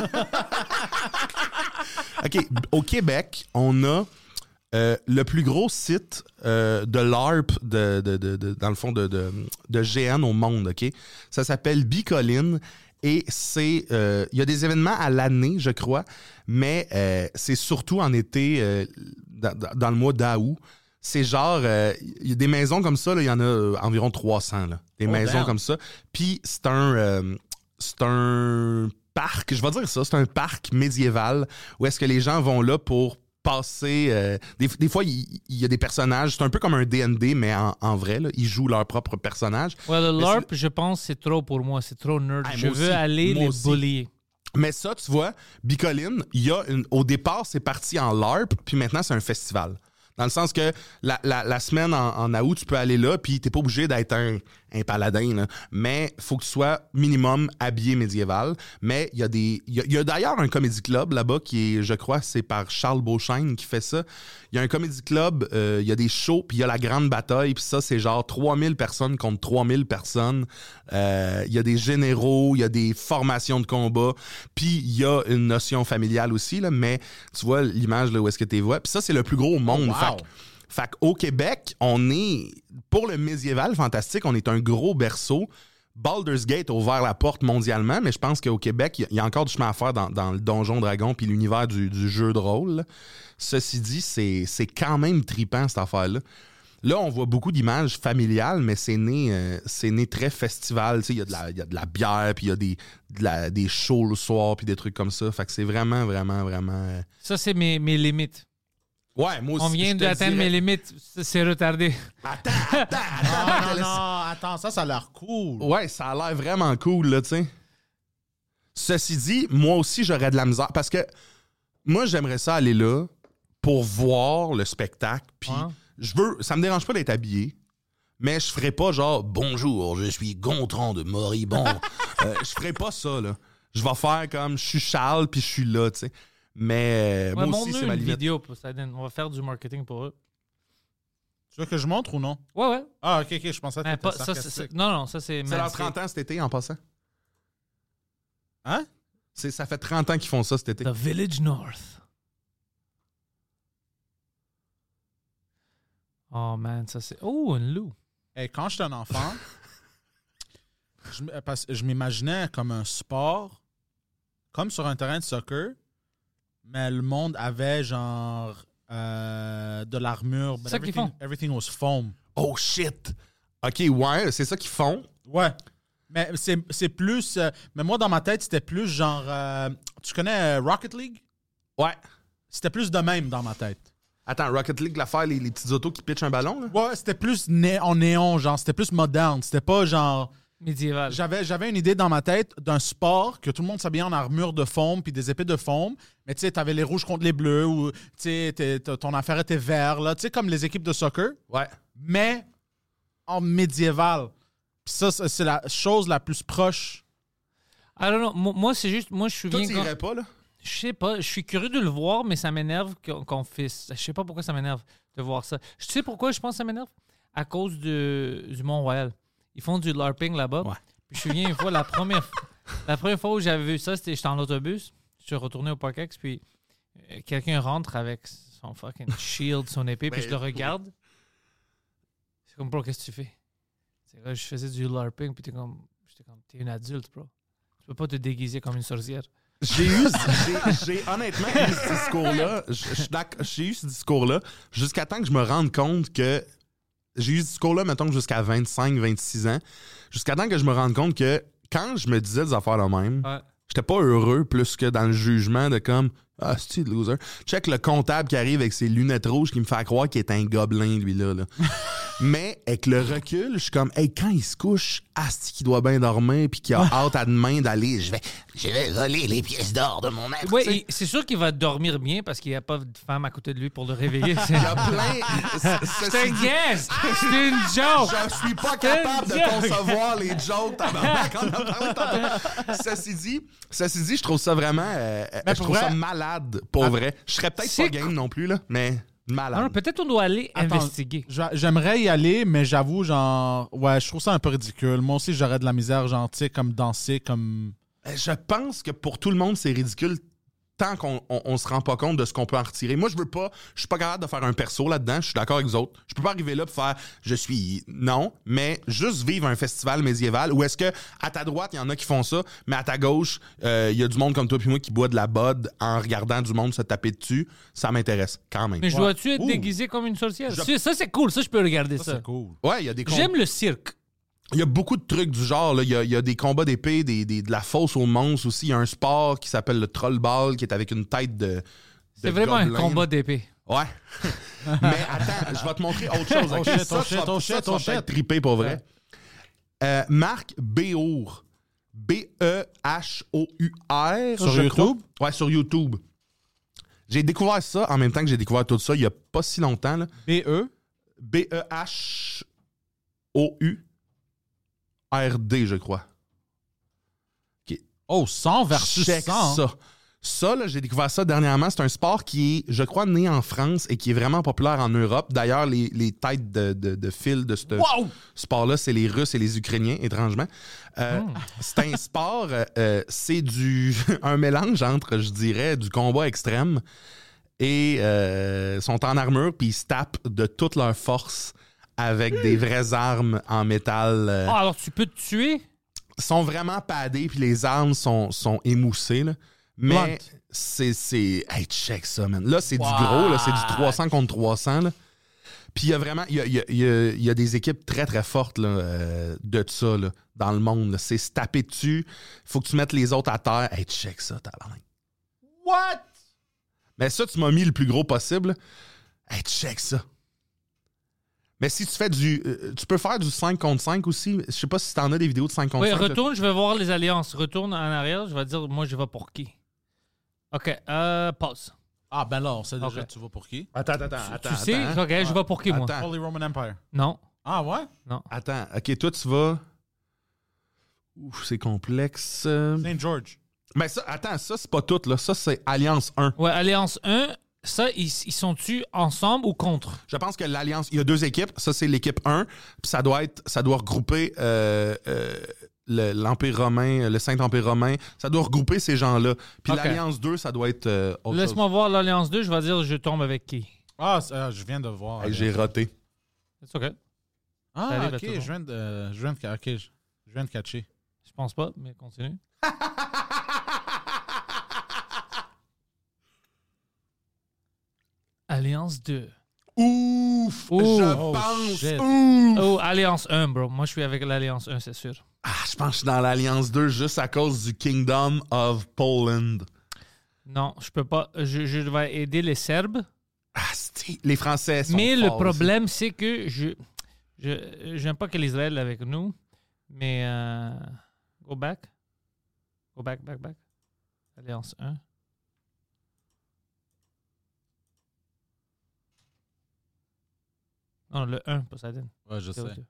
OK, au Québec, on a euh, le plus gros site euh, de LARP, de, de, de, de- dans le fond, de, de, de G N au monde, OK? Ça s'appelle Bicoline. Et c'est, euh, il y a des événements à l'année, je crois, mais euh, c'est surtout en été, euh, dans, dans le mois d'août. C'est genre, euh, il y a des maisons comme ça, là, il y en a euh, environ trois cents, là, des Oh, maisons damn. comme ça. Puis c'est un, euh, c'est un parc, je vais dire ça, c'est un parc médiéval où est-ce que les gens vont là pour passer. euh, des, des fois, il, il y a des personnages, c'est un peu comme un D and D, mais en, en vrai, là, ils jouent leur propre personnage. Ouais, le Mais LARP, je pense, c'est trop pour moi. C'est trop nerd. Ah, je moi veux aussi. aller Moi les aussi. bullier. Mais ça, tu vois, Bicoline, il y a une, au départ, c'est parti en LARP, puis maintenant, c'est un festival. Dans le sens que la, la, la semaine en, en août, tu peux aller là, puis t'es pas obligé d'être un, un paladin, là. Mais il faut que tu sois minimum habillé médiéval. Mais il y a des. Il y a, il y a d'ailleurs un comédie club là-bas qui est, je crois, c'est par Charles Beauchesne qui fait ça. Il y a un comédie club, euh, il y a des shows, puis il y a la grande bataille, puis ça, c'est genre trois mille personnes contre trois mille personnes. Euh, Il y a des généraux, il y a des formations de combat, puis il y a une notion familiale aussi, là, mais tu vois l'image là, où est-ce que tu vois. Puis ça, c'est le plus gros au monde. Oh, wow. Fait que- Fait qu'au Québec, on est, pour le médiéval fantastique, on est un gros berceau. Baldur's Gate a ouvert la porte mondialement, mais je pense qu'au Québec, il y a- il y a encore du chemin à faire dans, dans le Donjon Dragon puis l'univers du, du jeu de rôle. là. Ceci dit, c'est, c'est quand même trippant, cette affaire-là. Là, on voit beaucoup d'images familiales, mais c'est né, euh, c'est né très festival. Tu sais, il y a de la, il y a de la bière, puis il y a des, de la- des shows le soir, puis des trucs comme ça. Fait que c'est vraiment, vraiment, vraiment... euh, Ça, c'est mes, mes limites. Ouais, moi aussi, On vient je te d'atteindre dirais- mes limites. C'est c'est retardé. Attends, attends, Ah, attends. non, non, attends, ça, ça a l'air cool. Ouais, ça a l'air vraiment cool, là, tu sais. Ceci dit, moi aussi, j'aurais de la misère. Parce que moi, j'aimerais ça aller là pour voir le spectacle. Puis, Ouais. je veux. Ça me dérange pas d'être habillé, mais je ferais pas genre bonjour, je suis Gontran de Moribond. euh, je ferais pas ça, là. Je vais faire comme je suis Charles, puis je suis là, tu sais. Mais euh, Ouais, moi aussi, montre-nous c'est ma une limite. vidéo, Poseidon. On va faire du marketing pour eux. Tu veux que je montre ou non? Ouais, ouais. Ah, ok, ok, je pensais que Mais t'étais pas- ça, c'est- sarcastique. c'est- non, non, ça, c'est... C'est leur Manscaped. trente ans cet été, en passant. Hein? C'est, ça fait trente ans qu'ils font ça cet été. The Village North. Oh, man, ça, c'est... Oh, un loup. Hey, quand j'étais un enfant, je, m- parce que je m'imaginais comme un sport, comme sur un terrain de soccer, mais le monde avait genre euh, de l'armure. but C'est ça qu'ils everything- font. Everything was foam. Oh shit! OK, ouais, c'est ça qu'ils font. Ouais. Mais c'est c'est plus. euh, mais moi, dans ma tête, c'était plus genre. euh, tu connais euh, Rocket League? Ouais. C'était plus de même dans ma tête. Attends, Rocket League, l'affaire, les, les petits autos qui pitchent un ballon, là? Ouais, c'était plus né en néon, genre. C'était plus moderne. C'était pas genre. Médiéval. J'avais, j'avais une idée dans ma tête d'un sport que tout le monde s'habillait en armure de foam puis des épées de foam. Mais tu sais, t'avais les rouges contre les bleus ou tu sais, t'es- t'es- ton affaire était vert, là. Tu sais, comme les équipes de soccer, Ouais. mais en médiéval. Puis ça, c'est c'est la chose la plus proche. I don't know. Moi, moi, c'est juste... Moi, je suis Toi, bien... tu irais pas, là? Je sais pas, je suis curieux de le voir, mais ça m'énerve qu'on qu'on fait ça. Je sais pas pourquoi ça m'énerve de voir ça. Je sais pourquoi je pense que ça m'énerve? À cause de, du Mont-Royal. Ils font du LARPing là-bas. Ouais. Puis je me souviens une fois, la première, la première fois où j'avais vu ça, c'était j'étais en autobus. Je suis retourné au Parkex, puis euh, quelqu'un rentre avec son fucking shield, son épée, puis Ben, je le regarde. C'est comme, bro, qu'est-ce que tu fais? C'est là, je faisais du LARPing, puis t'es comme, j'étais comme, t'es une adulte, bro. Tu peux pas te déguiser comme une sorcière. J'ai eu, j'ai, j'ai honnêtement eu ce discours-là. Je- je suis d'accord- J'ai eu ce discours-là jusqu'à temps que je me rende compte que. J'ai eu ce discours-là, mettons, jusqu'à vingt-cinq, vingt-six ans. Jusqu'à temps que je me rende compte que quand je me disais des affaires de même, Ouais. j'étais pas heureux plus que dans le jugement de comme ah, c'est loser. Check le comptable qui arrive avec ses lunettes rouges qui me fait croire qu'il est un gobelin, lui-là. Là. Mais avec le recul, je suis comme, hey, quand il se couche, asti qu'il doit bien dormir puis qu'il a hâte à demain d'aller, je vais, je vais voler les pièces d'or de mon maître. Oui, tu sais. c'est sûr qu'il va dormir bien parce qu'il n'y a pas de femme à côté de lui pour le réveiller. Il y a plein... C'est ceci un dit- guess! C'est une joke! Je suis pas C'est capable de une joke. concevoir les jokes. tabarnak. On a parlé tantôt. Ceci dit, ceci dit, je trouve ça vraiment... euh, Mais je pour trouve vrai- ça malade, pour Ah, vrai. Je serais peut-être c'est pas game non plus, là, mais malade. Alors, peut-être on doit aller Attends, investiguer. j'a- J'aimerais y aller, mais j'avoue, genre, ouais, je trouve ça un peu ridicule. Moi aussi, j'aurais de la misère, genre, tu sais, comme danser, comme. Je pense que pour tout le monde, c'est ridicule tant qu'on on, on se rend pas compte de ce qu'on peut en retirer. Moi, je veux pas, je suis pas capable de faire un perso là-dedans. Je suis d'accord avec vous autres. Je peux pas arriver là pour faire je suis non, mais juste vivre un festival médiéval où est-ce que à ta droite, il y en a qui font ça, mais à ta gauche, il y a du monde comme toi puis moi qui boit de la bud en regardant du monde se taper dessus. Ça m'intéresse quand même. Mais je Ouais. dois-tu être Ouh. déguisé comme une sorcière? Je- Ça, ça, c'est cool. Ça, je peux regarder Ça, ça. c'est cool. Ouais, il y a des com- J'aime le cirque. Il y a beaucoup de trucs du genre. là. Il y a, il y a des combats d'épée, des, des- de la fosse aux monstres aussi. Il y a un sport qui s'appelle le troll ball qui est avec une tête de. C'est de vraiment un gobelin. combat d'épée. Ouais. Mais attends, je vais te montrer autre chose. Oh ok? shit, Ça, oh tu shit, vas- oh ça, shit, tu vas oh peut-être shit. triper pour vrai. Euh, Marc Béour. B E H O U R. Sur je YouTube? crois. Ouais, sur YouTube. J'ai découvert ça en même temps que j'ai découvert tout ça il y a pas si longtemps. Là. B E. B E H O U R D, je crois. Oh, cent versus Check cent. ça. Ça, là, j'ai découvert ça dernièrement. C'est un sport qui est, je crois, né en France et qui est vraiment populaire en Europe. D'ailleurs, les, les têtes de, de, de fil de ce Wow! sport-là, c'est les Russes et les Ukrainiens, étrangement. Euh, Hmm. C'est un sport, euh, euh, c'est du un mélange entre, je dirais, du combat extrême et euh, sont en armure puis ils se tapent de toute leur force avec des vraies armes en métal. euh, Ah, alors tu peux te tuer? sont vraiment padés puis les armes sont, sont émoussées. Là. Mais Blunt. c'est, c'est... Hey, check ça, man. Là, c'est What? du gros. Là, c'est du trois cents contre trois cents. Là. Puis il y a vraiment... Il y a, il y a- il y a- il y a des équipes très, très fortes là, euh, de ça là, dans le monde. là. C'est se taper dessus. Faut que tu mettes les autres à terre. Hey, check ça, tabarnak. What? Mais ça, tu m'as mis le plus gros possible. Hey, check ça. Mais si tu fais du... euh, tu peux faire du cinq contre cinq aussi. Je sais pas si t'en as des vidéos de cinq contre Oui, cinq. retourne, je vais voir les alliances. Retourne en arrière, je vais dire, moi, je vais pour qui? OK, euh, pause. Ah, ben là, on sait déjà, Ok. tu vas pour qui? Attends, attends, attends. tu sais? attends, hein. OK, je vais pour qui, moi? Attends. Holy Roman Empire. Non, Ah, ouais? non. Attends, ok, toi tu vas. Ouf, c'est complexe. Euh, Saint George. Mais ça, attends, ça c'est pas tout, là. Ça c'est Alliance un. Ouais, Alliance un, ça, ils, ils sont-tu ensemble ou contre? Je pense que l'Alliance, il y a deux équipes. Ça c'est l'équipe un. Puis ça doit être, ça doit regrouper euh, euh, le- l'Empire romain, le Saint-Empire romain. Ça doit regrouper ces gens-là. Puis Ok. l'Alliance deux, ça doit être euh, autre chose. Laisse-moi voir l'Alliance deux, je vais dire, je tombe avec qui? Ah, c'est- ah, je viens de voir. Hey, j'ai raté. C'est OK. Ça Ah, arrive à ok, tout le monde. je viens de, je viens de, ok, je, je viens de catcher. Je pense pas, mais continue. Alliance deux. Ouf! Ouh. je Oh, pense. shit. Ouf! Oh, Alliance un, bro. Moi, je suis avec l'Alliance un, c'est sûr. Ah, je pense que je suis dans l'Alliance deux juste à cause du Kingdom of Poland. Non, je peux pas. Je, je vais aider les Serbes. Ah, c'est- les Français sont Mais le forts aussi. problème, c'est que je je j'aime pas que l'Israël est avec nous. Mais euh, go back. Go back, back, back. Alliance un. Non, le un, Poseidon. Ouais, je C'est sais. où, tu-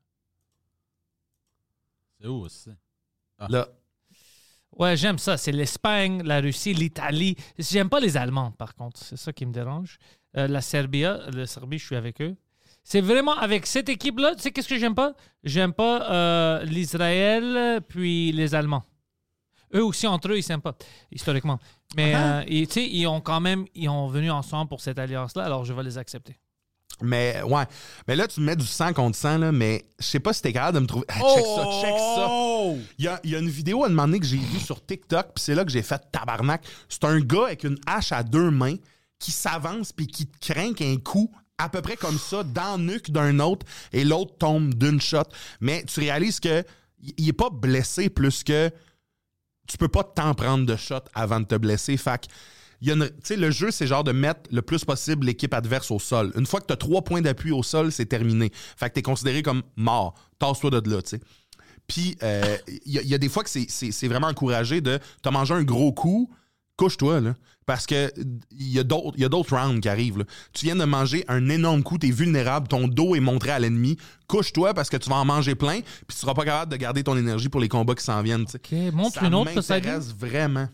C'est où aussi? Là, Ouais, j'aime ça. C'est l'Espagne, la Russie, l'Italie. J'aime pas les Allemands, par contre. C'est ça qui me dérange. Euh, la Serbie, la Serbie, je suis avec eux. C'est vraiment avec cette équipe-là. Tu sais, qu'est-ce que j'aime pas? J'aime pas euh, l'Israël puis les Allemands. Eux aussi, entre eux, ils s'aiment pas, historiquement. Mais euh, et, tu sais, ils ont quand même, ils ont venu ensemble pour cette alliance-là, alors je vais les accepter. mais ouais. Mais là, tu me mets du cent contre cent, là, mais je sais pas si t'es capable de me trouver. Ah, check ça, check ça. Il y a, il y a une vidéo à un moment donné que j'ai vue sur TikTok, puis c'est là que j'ai fait tabarnak. C'est un gars avec une hache à deux mains qui s'avance puis qui te craint un coup à peu près comme ça dans le nuque d'un autre et l'autre tombe d'une shot. Mais tu réalises que il est pas blessé plus que tu peux pas t'en prendre de shot avant de te blesser. Fait que il y a une, tu sais, le jeu, c'est genre de mettre le plus possible l'équipe adverse au sol. Une fois que tu as trois points d'appui au sol, c'est terminé. Fait que tu es considéré comme mort. Tasse-toi de là, tu sais. Puis, il euh, y, y a des fois que c'est, c'est, c'est vraiment encouragé de t'as mangé un gros coup, couche-toi, là. Parce que il y a d'autres, il y a d'autres rounds qui arrivent, là. Tu viens de manger un énorme coup, t'es vulnérable, ton dos est montré à l'ennemi. Couche-toi parce que tu vas en manger plein, puis tu seras pas capable de garder ton énergie pour les combats qui s'en viennent, tu sais. OK, montre Ça une autre, m'intéresse Poseidon. vraiment.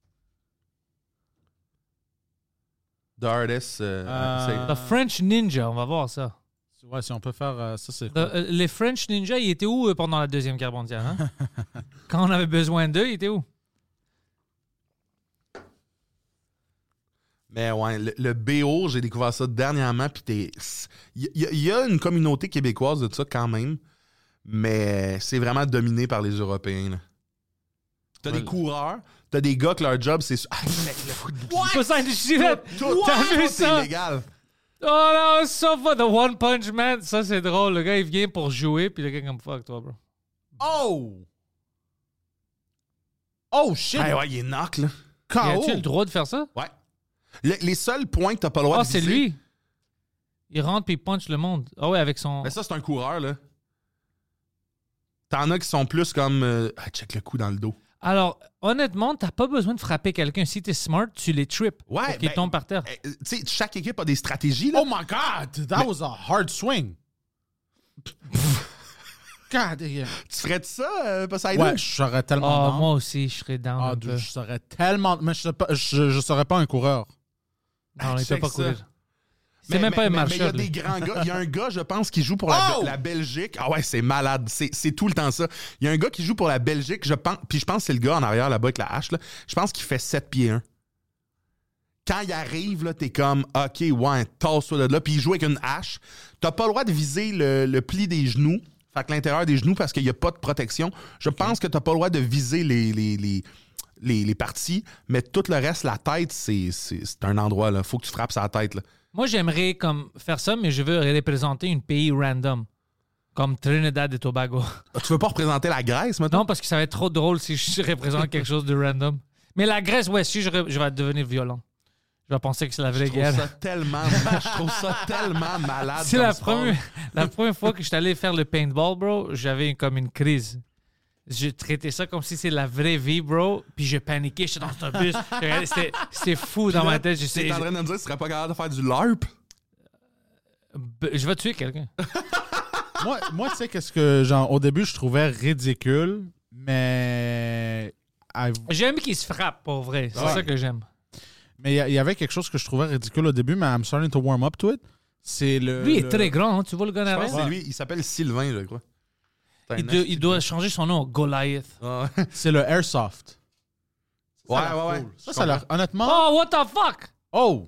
The Artist. Euh, Euh, The French Ninja, on va voir ça. Ouais, si on peut faire euh, ça, c'est The- cool. euh, les French Ninja, ils étaient où euh, pendant la Deuxième Guerre mondiale? Hein? Quand on avait besoin d'eux, ils étaient où? Mais ouais, le, le B O, j'ai découvert ça dernièrement, puis t'es... Il y, y- y a une communauté québécoise de ça quand même, mais c'est vraiment dominé par les Européens, là. T'as Ouais. des coureurs, t'as des gars que leur job, c'est... Ah, mec, le coup de bouche. Poseidon, je dirais, Tout, t'as tout vu est ça? illégal. Oh là, so fun, the One Punch Man, ça c'est drôle. Le gars, il vient pour jouer, puis le gars comme fuck toi, bro. Oh! Oh, shit! Ouais, ouais, il est knock, là. Y K O! a-tu le droit de faire ça? Ouais. Le- les seuls points que t'as pas le droit Ah, de c'est viser... lui. Il rentre puis il punch le monde. Ah ouais, avec son. Mais ça, c'est un coureur, là. T'en as qui sont plus comme... euh, Ah, check le coup dans le dos. Alors, honnêtement, t'as pas besoin de frapper quelqu'un. Si t'es smart, tu les tripes Ouais, pour qu'ils ben, tombent par terre. Eh, Tu sais, chaque équipe a des stratégies, là. Oh my God! That was a hard swing. God damn. Tu ferais de ça, euh, Poseidon? Ouais, je serais tellement Ah, down. moi aussi, je serais down Ah, un dude, peu. je serais tellement... Mais je serais pas, je, je serais pas un coureur. Non, il peut Check pas ça. courir. C'est Mais- même mais- pas un mais- Mais il y a marcheur. des lui. grands gars. Il y a un gars, je pense, qui joue pour la, Oh! la Belgique. Ah ouais, c'est malade. C'est, c'est tout le temps ça. Il y a un gars qui joue pour la Belgique, je pense. Puis je pense que c'est le gars en arrière là-bas avec la hache. Là. Je pense qu'il fait sept pieds un. Quand il arrive, là, t'es comme, OK, ouais, tasse-toi de là. Puis il joue avec une hache. T'as pas le droit de viser le, le pli des genoux. Fait que l'intérieur des genoux, parce qu'il n'y a pas de protection. Je pense que t'as pas le droit de viser les, les, les, les, les parties. Mais tout le reste, la tête, c'est, c'est, c'est un endroit, là. Faut que tu frappes sa tête, là. Moi, j'aimerais comme faire ça, mais je veux représenter un pays random. Comme Trinidad et Tobago. Ah, tu veux pas représenter la Grèce, maintenant? Non, parce que ça va être trop drôle si je représente quelque chose de random. Mais la Grèce, ouais, si je, re- je vais devenir violent. Je vais penser que c'est la vraie Je trouve guerre. ça tellement, je trouve ça tellement malade. C'est comme la sport. première, la première fois que je suis allé faire le paintball, bro, j'avais comme une crise. J'ai traité ça comme si c'était la vraie vie, bro. Puis je paniquais, j'étais dans un bus. J'ai regardé, C'était, c'était fou dans Là, ma tête. Je, sais, T'es en train de me dire que tu serais pas capable de faire du LARP? je, je vais tuer quelqu'un. moi, moi tu sais, qu'est-ce que, genre, au début, je trouvais ridicule, mais. I- J'aime qu'il se frappe, pour vrai. C'est Ouais. ça que j'aime. Mais il y a- il y, avait quelque chose que je trouvais ridicule au début, mais I'm starting to warm up to it. C'est le. Lui, il le- est très grand, hein. Tu vois le gars Je pense derrière? que c'est lui. Il s'appelle Sylvain, je crois. C'est un Il, doit- asti il de- doit changer son nom en Goliath. Ah ouais. C'est le airsoft. Ouais, Ça a l'air ouais, ouais. cool. Ça, Je ça a l'air. comprends. Honnêtement. Oh, what the fuck? Oh!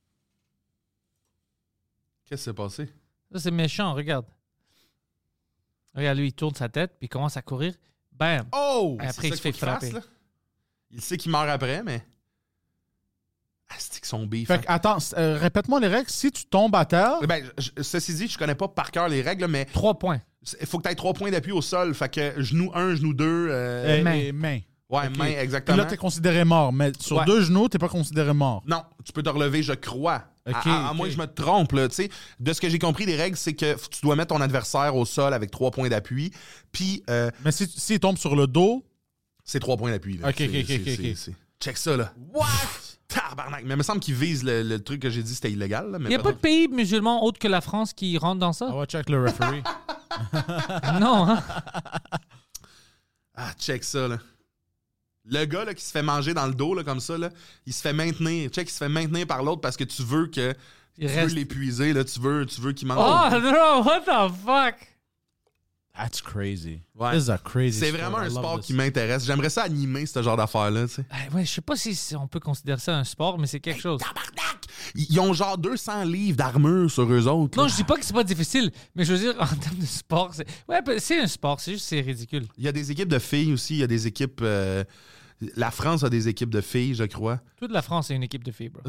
Qu'est-ce qui s'est passé? Ça, c'est méchant, regarde. Regarde, lui, il tourne sa tête, puis il commence à courir. Bam! Oh! Et après, C'est il ça se fait qu'il faut qu'il frapper. fasse, là? Il sait qu'il meurt après, mais... Ah, c'est que son beef. Fait hein. que, attends, euh, répète-moi les règles. Si tu tombes à terre. Ben, je- ceci dit, je connais pas par cœur les règles, mais Trois points. il faut que tu aies trois points d'appui au sol. Fait que genou un, genou deux... euh, et- main. et main. ouais, ok. main, Puis exactement. là, t'es considéré mort. Mais sur Ouais. deux genoux, t'es pas considéré mort. Non, tu peux te relever, je crois. Ok, à, à- à ok. moins que je me trompe, là, tu sais. De ce que j'ai compris, les règles, c'est que f- tu dois mettre ton adversaire au sol avec trois points d'appui. Puis, euh, Mais si s'il tombe sur le dos. c'est trois points d'appui. Là. Ok, C'est- ok, ok, c'est- ok, c'est- ok. c'est- Check ça, là. What? Tabarnak. Mais il me semble qu'il vise le, le truc que j'ai dit, c'était illégal. Là, mais Il n'y a pas de pays musulman autre que la France qui rentre dans ça? On va check le referee. Non, hein? Ah, check ça, là. Le gars là, qui se fait manger dans le dos, là, comme ça, là, il se fait maintenir. Check, il se fait maintenir par l'autre parce que tu veux que Il tu reste- veux l'épuiser, là, tu veux, tu veux qu'il mange. Oh, non, what the fuck? That's crazy. Ouais. This is a crazy C'est sport. vraiment I un love sport this. qui m'intéresse. J'aimerais ça animer ce genre d'affaires-là, tu sais. Eh, ouais, je sais pas si si on peut considérer ça un sport, mais c'est quelque chose. Tabarnak! Ils ont genre deux cents livres d'armure sur eux autres. Non, là. je dis pas que c'est pas difficile, mais je veux dire, en termes de sport, c'est. Ouais, ben, c'est un sport, c'est juste c'est ridicule. Il y a des équipes de filles aussi. Il y a des équipes... euh, La France a des équipes de filles, je crois. Toute la France est une équipe de filles, bro.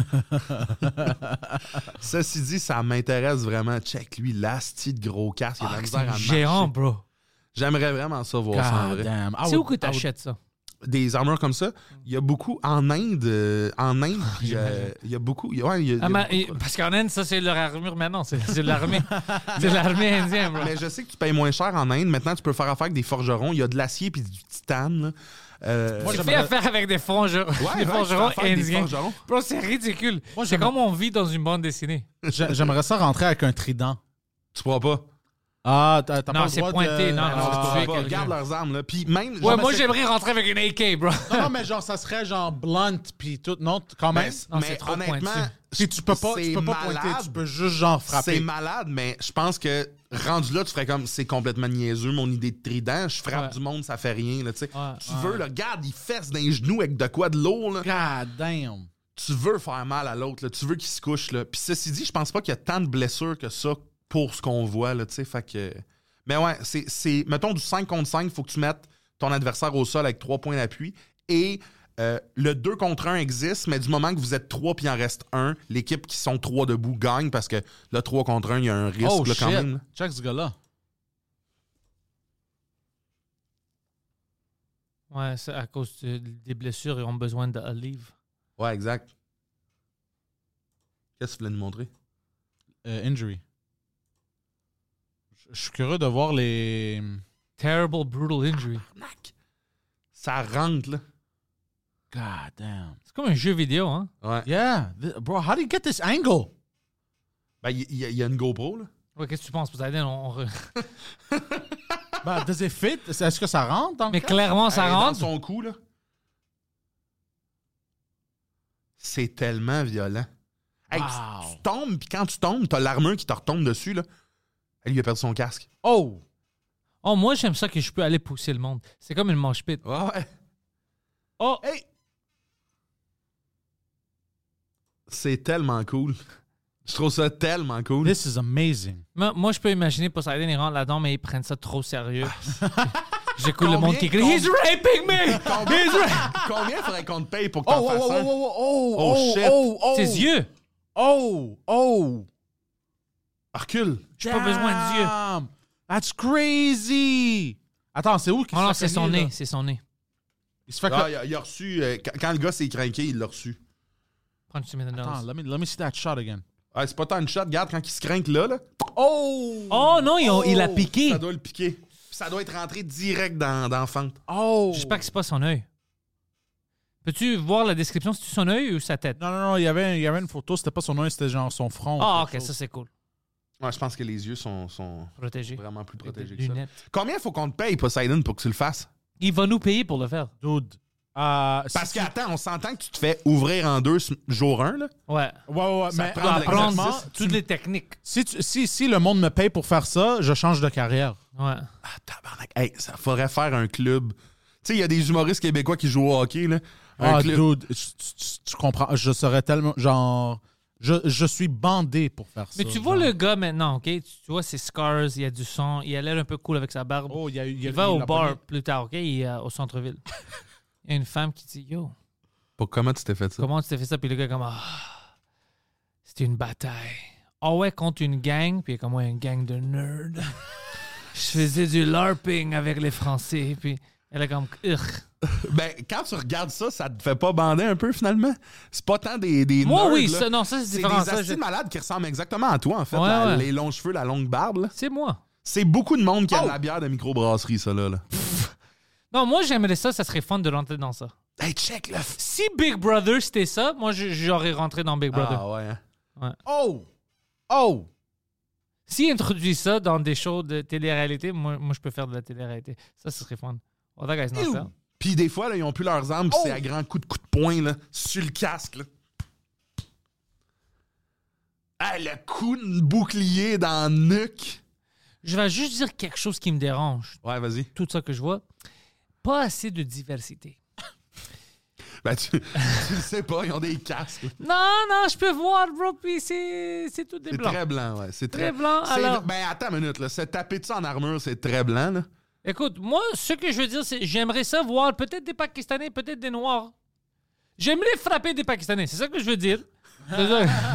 Ceci dit, ça m'intéresse vraiment. Check, lui, l'asti de gros casque. Il a de la Ah, misère c'est à un géant, marcher. bro. J'aimerais vraiment ça voir ça en God vrai. damn. I C'est would- où que I would- t'achètes ça? des armures comme ça, il y a beaucoup en Inde. Euh, en Inde, il y, y a beaucoup. Y, ouais, y a, Ah, y a mais, beaucoup et, parce qu'en Inde, ça, c'est leur armure maintenant. C'est, c'est l'armée. C'est l'armée indienne, bro. Mais je sais que tu payes moins cher en Inde. Maintenant, tu peux faire affaire avec des forgerons. Il y a de l'acier puis du titane. Là. Euh, Moi, Tu j'aimerais- fais affaire avec des forgerons, Ouais, des ouais, forgerons tu fais affaire avec des indiens. forgerons. Bro, c'est ridicule. Moi, c'est j'aimerais- comme on vit dans une bande dessinée. J'ai- J'aimerais ça rentrer avec un trident. Tu pourras pas. Ah, t'as, t'as Non, pas le c'est droit pointé, de... non, non, Ah, tu tu peux pourras tuer pas. quelqu'un. Regarde leurs armes. Là. Puis même. Ouais, genre, moi, c'est- j'aimerais rentrer avec une A K, bro. Non, non, mais genre, ça serait genre blunt, puis tout. Non, t- quand même. Mais, Non, mais c'est trop honnêtement, pointu. Puis tu peux pas, tu c'est peux pas malade. pointer, tu peux juste genre frapper. C'est malade, mais je pense que rendu là, tu ferais comme c'est complètement niaiseux, mon idée de trident. Je frappe Ouais. du monde, ça fait rien. Là, tu sais. Ouais, tu ouais. veux, là, regarde, il fesse dans les genoux avec de quoi de lourd. Là. God damn. Tu veux faire mal à l'autre, là. Tu veux qu'il se couche. Là. Puis ceci dit, je pense pas qu'il y a tant de blessures que ça pour ce qu'on voit. Là, tu sais, fait que... Mais ouais, c'est, c'est. Mettons du cinq contre cinq, il faut que tu mettes ton adversaire au sol avec trois points d'appui. Et euh, le deux contre un existe, mais du moment que vous êtes trois puis il en reste un, l'équipe qui sont trois debout gagne parce que le trois contre un, il y a un risque Oh là, shit. quand même. Là. Check ce gars-là. Ouais, c'est à cause de- des blessures, ils ont besoin d'olive. Ouais, exact. Qu'est-ce que tu voulais nous montrer? Euh, injury. Je- Je suis curieux de voir les... Terrible, brutal injury. Arnaque. Ça rentre, là. God damn. C'est comme un jeu vidéo, hein? Ouais. Yeah. Th- Bro, how do you get this angle? Ben, il y, il y a une GoPro, là. Ouais, qu'est-ce que tu penses? Poseidon, on, on re- Ben, does it fit? Est-ce que ça rentre dans le Mais casque? clairement, ça Hey, dans rentre. son cou, là. C'est tellement violent. Hey, Wow. tu, tu tombes, puis quand tu tombes, t'as l'armure qui te retombe dessus, là. Elle lui a perdu son casque. Oh! Oh, moi, j'aime ça que je peux aller pousser le monde. C'est comme une manche pit. Ouais, ouais. Oh! Hey! C'est tellement cool. Je trouve ça tellement cool. This is amazing. Moi, moi, je peux imaginer Poseidon, il rentre là-dedans, mais ils prennent ça trop sérieux. J'écoute le Combien- monde qui crie combien- He's raping me! Combien, He's ra- combien faudrait qu'on te paye pour que Oh, t'en oh, fasses oh, un? oh, oh, oh, Oh, oh, shit. oh, oh. Tes yeux! Oh, oh. Recule. J'ai pas besoin d'yeux. Damn. That's crazy. Attends, c'est où qu'il Oh non, se c'est fait son cogner, nez, là? c'est son nez. Il se fait Ah, co- il, a, il a reçu... euh, quand, quand le gars s'est craqué, il l'a reçu. Punch him in the Attends, nose. let me, let me see that shot again. Ah, c'est pas tant une shot. Regarde, quand il se craque là, là, Oh! Oh non, il, a- il a piqué. ça doit le piquer. Puis ça doit être rentré direct dans, dans la fente. Oh! J'espère que c'est pas son œil. Peux-tu voir la description? C'est-tu son œil ou sa tête? Non, non, non, il y avait, il y avait une photo, c'était pas son œil, c'était genre son front. Ah, quelque ok, chose. ça c'est cool. Ouais, je pense que les yeux sont, sont Protégé. vraiment plus Avec protégés des que ça. lunettes. Combien faut qu'on te paye, Poseidon, pour que tu le fasses? Il va nous payer pour le faire. Dude. Euh, Parce si que, attends, on s'entend que tu te fais ouvrir en deux ce- jour un, là. Ouais. tu- Ouais, ouais, ouais, Ça mais prend de apprendre l'exercice. tu- toutes les techniques. si, tu- si, si le monde me paye pour faire ça, je change de carrière. Ouais. Ah, tabarnak. Hey, ça faudrait faire un club. Tu sais, il y a des humoristes québécois qui jouent au hockey, là. Un Ah, club. dude, tu, tu- tu comprends, je serais tellement, genre, je, je suis bandé pour faire ça. Mais tu vois genre. le gars maintenant, ok? Tu tu vois ses scars, il y a du sang, il a l'air un peu cool avec sa barbe. Oh, il, y a, eu- il y a- va il au l'a bar pogné. plus tard, ok? Il est euh, au centre-ville. Il y a une femme qui dit Yo, Pour comment tu t'es fait ça? comment tu t'es fait ça? Puis le gars, comme Ah, c'était une bataille. Ah ouais, contre une gang, puis il est comme ouais, une gang de nerds. Je faisais du LARPing avec les Français, puis elle est comme Ugh. Ben, quand tu regardes ça, ça te fait pas bander un peu, finalement? C'est pas tant des, des Moi, nerds, oui, là. ça, non, ça c'est C'est différent. des Ça, astis je- de malades qui ressemblent exactement à toi, en fait. Ouais, la- ouais. Les longs cheveux, la longue barbe, là. C'est moi. C'est beaucoup de monde qui aime Oh! la bière de microbrasserie, ça, là. là. Non, moi, j'aimerais ça, ça serait fun de rentrer dans ça. Hey, check, là. Si Big Brother c'était ça, moi, je- j'aurais rentré dans Big Brother. Ah, ouais, hein. Oh! Oh! S'il introduit ça dans des shows de télé-réalité, moi, moi, je peux faire de la télé-réalité. Ça, ce serait fun. Oh, that guy's not Ew. fair. Puis des fois, là, ils ont plus leurs armes, puis Oh! c'est à grands coups de coups de poing, là, sur le casque, là. Ah, le coup de bouclier dans le nuque. Je vais juste dire quelque chose qui me dérange. Ouais, vas-y. Tout ça que je vois. Pas assez de diversité. Ben, tu, tu le sais pas, ils ont des casques. là. Non, non, je peux voir, bro, puis c'est c'est tout des C'est blancs. très blanc, ouais. C'est Très très, blanc, c'est- alors- Ben, attends une minute, là. Se taper de ça en armure, c'est très blanc, là. Écoute, moi, ce que je veux dire, c'est j'aimerais ça voir peut-être des Pakistanais, peut-être des Noirs. J'aimerais frapper des Pakistanais, c'est ça que je veux dire. C'est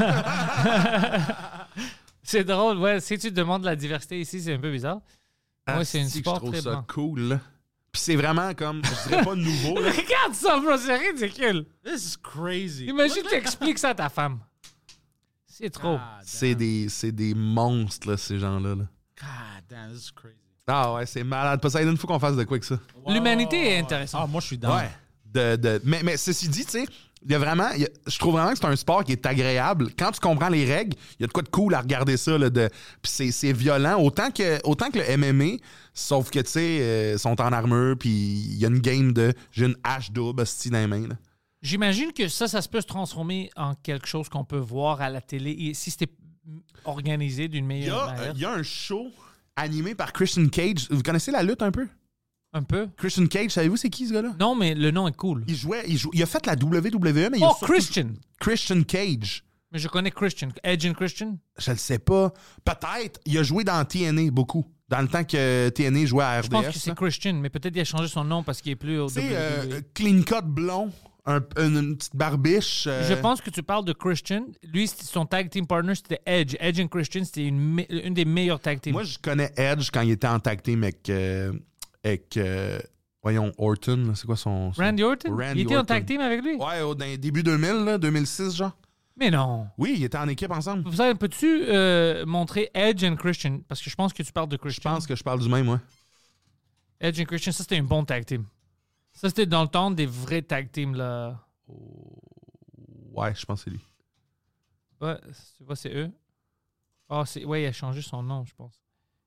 ça. C'est drôle, ouais. Si tu demandes la diversité ici, c'est un peu bizarre. Moi, c'est une Asti que sport je trouve très ça blanc. cool, là. Puis c'est vraiment comme, je dirais pas nouveau, là. Regarde ça, bro, c'est ridicule. This is crazy. Imagine que tu expliques ça à ta femme. C'est trop. God C'est damn. des, c'est des monstres, là, ces gens-là. Là. God damn, this is crazy. Ah ouais, c'est malade. Poseidon, il faut qu'on fasse de quoi avec ça? L'humanité est intéressante. Ah, moi, je suis dans. Ouais. De, de, mais, mais ceci dit, tu sais, il y a vraiment. il y a- je trouve vraiment que c'est un sport qui est agréable. Quand tu comprends les règles, il y a de quoi de cool à regarder ça. Là, de, puis c'est, c'est violent. Autant que, autant que le M M A, sauf que, tu sais, euh, sont en armure, puis il y a une game de. J'ai une hache double, hostie, dans les mains. Là. J'imagine que ça, ça se peut se transformer en quelque chose qu'on peut voir à la télé et si c'était organisé d'une Il y, meilleure a, manière. euh, il y a un show animé par Christian Cage. Vous connaissez la lutte un peu? Un peu. Christian Cage, savez-vous c'est qui ce gars-là? Non, mais le nom est cool. Il jouait, il, jou- il a fait la W W E, mais il a Oh, surtout- Christian. Christian Cage. Mais je connais Christian. Edge and Christian. Je le sais pas. Peut-être. Il a joué dans T N A beaucoup. Dans le temps que T N A jouait à R D S. Je pense que c'est là. Christian, mais peut-être il a changé son nom parce qu'il est plus au Tu sais, W W E. euh, clean cut blond, un- une, une petite barbiche. euh, Je pense que tu parles de Christian. Lui, c'était- son tag team partner, c'était Edge. Edge and Christian, c'était une, me- une des meilleures tag teams. Moi, je connais Edge quand il était en tag team avec. euh, avec euh, voyons, Orton. là. C'est quoi son. son- Randy Orton? Randy il était en Orton. tag team avec lui? Ouais, au dans les début deux mille, là, deux mille six, genre. Mais non. Oui, ils étaient en équipe ensemble. Vous savez, peux-tu euh, montrer Edge and Christian? Parce que je pense que tu parles de Je Christian. pense que je parle du même, moi. Edge and Christian, ça, c'était un bon tag team. Ça, c'était dans le temps des vrais tag teams, là. Ouais, je pense que c'est lui. Ouais, tu vois, c'est eux. Ah, c'est... Ouais, il a changé son nom, je pense.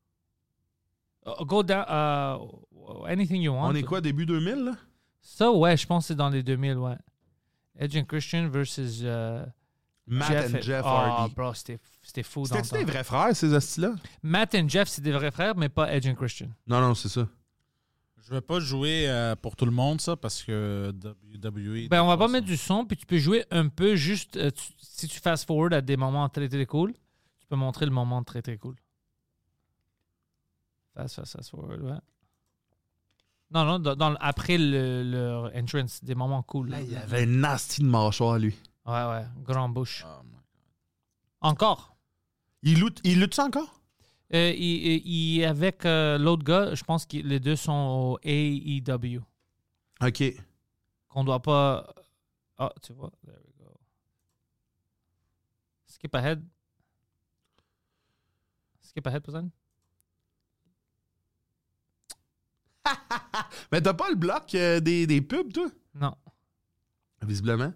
Uh, go down... uh, anything you want. On est quoi, début deux mille, là? Ça, ouais, je pense que c'est dans les deux mille, ouais. Edge and Christian versus euh, Matt Jeff. and Jeff Ah, Hardy. bro, c'était, c'était fou dans le C'était-tu temps. des vrais frères, ces hosties-là? Matt and Jeff, c'est des vrais frères, mais pas Edge and Christian. Non, non, c'est ça. Je vais pas jouer euh, pour tout le monde, ça, parce que W W E. Ben, on va pas ça. mettre du son, puis tu peux jouer un peu juste... euh, tu- si tu fast forward à des moments très, très cool, tu peux montrer le moment très, très cool. Fast, fast, fast forward, ouais. Non, non, dans, dans- après le, le entrance, des moments cool. là. Il avait une nasty de mâchoire, lui. Ouais, ouais, grand bouche. Oh my God. Encore. Il lutte, il lutte ça encore? Euh, il, il- il- avec euh, l'autre gars, je pense que les deux sont au A E W. OK. Qu'on doit pas... Ah, tu vois, there we go. Skip ahead. Skip ahead, Poseidon. Mais t'as pas le bloc euh, des, des pubs, toi? Non. Visiblement.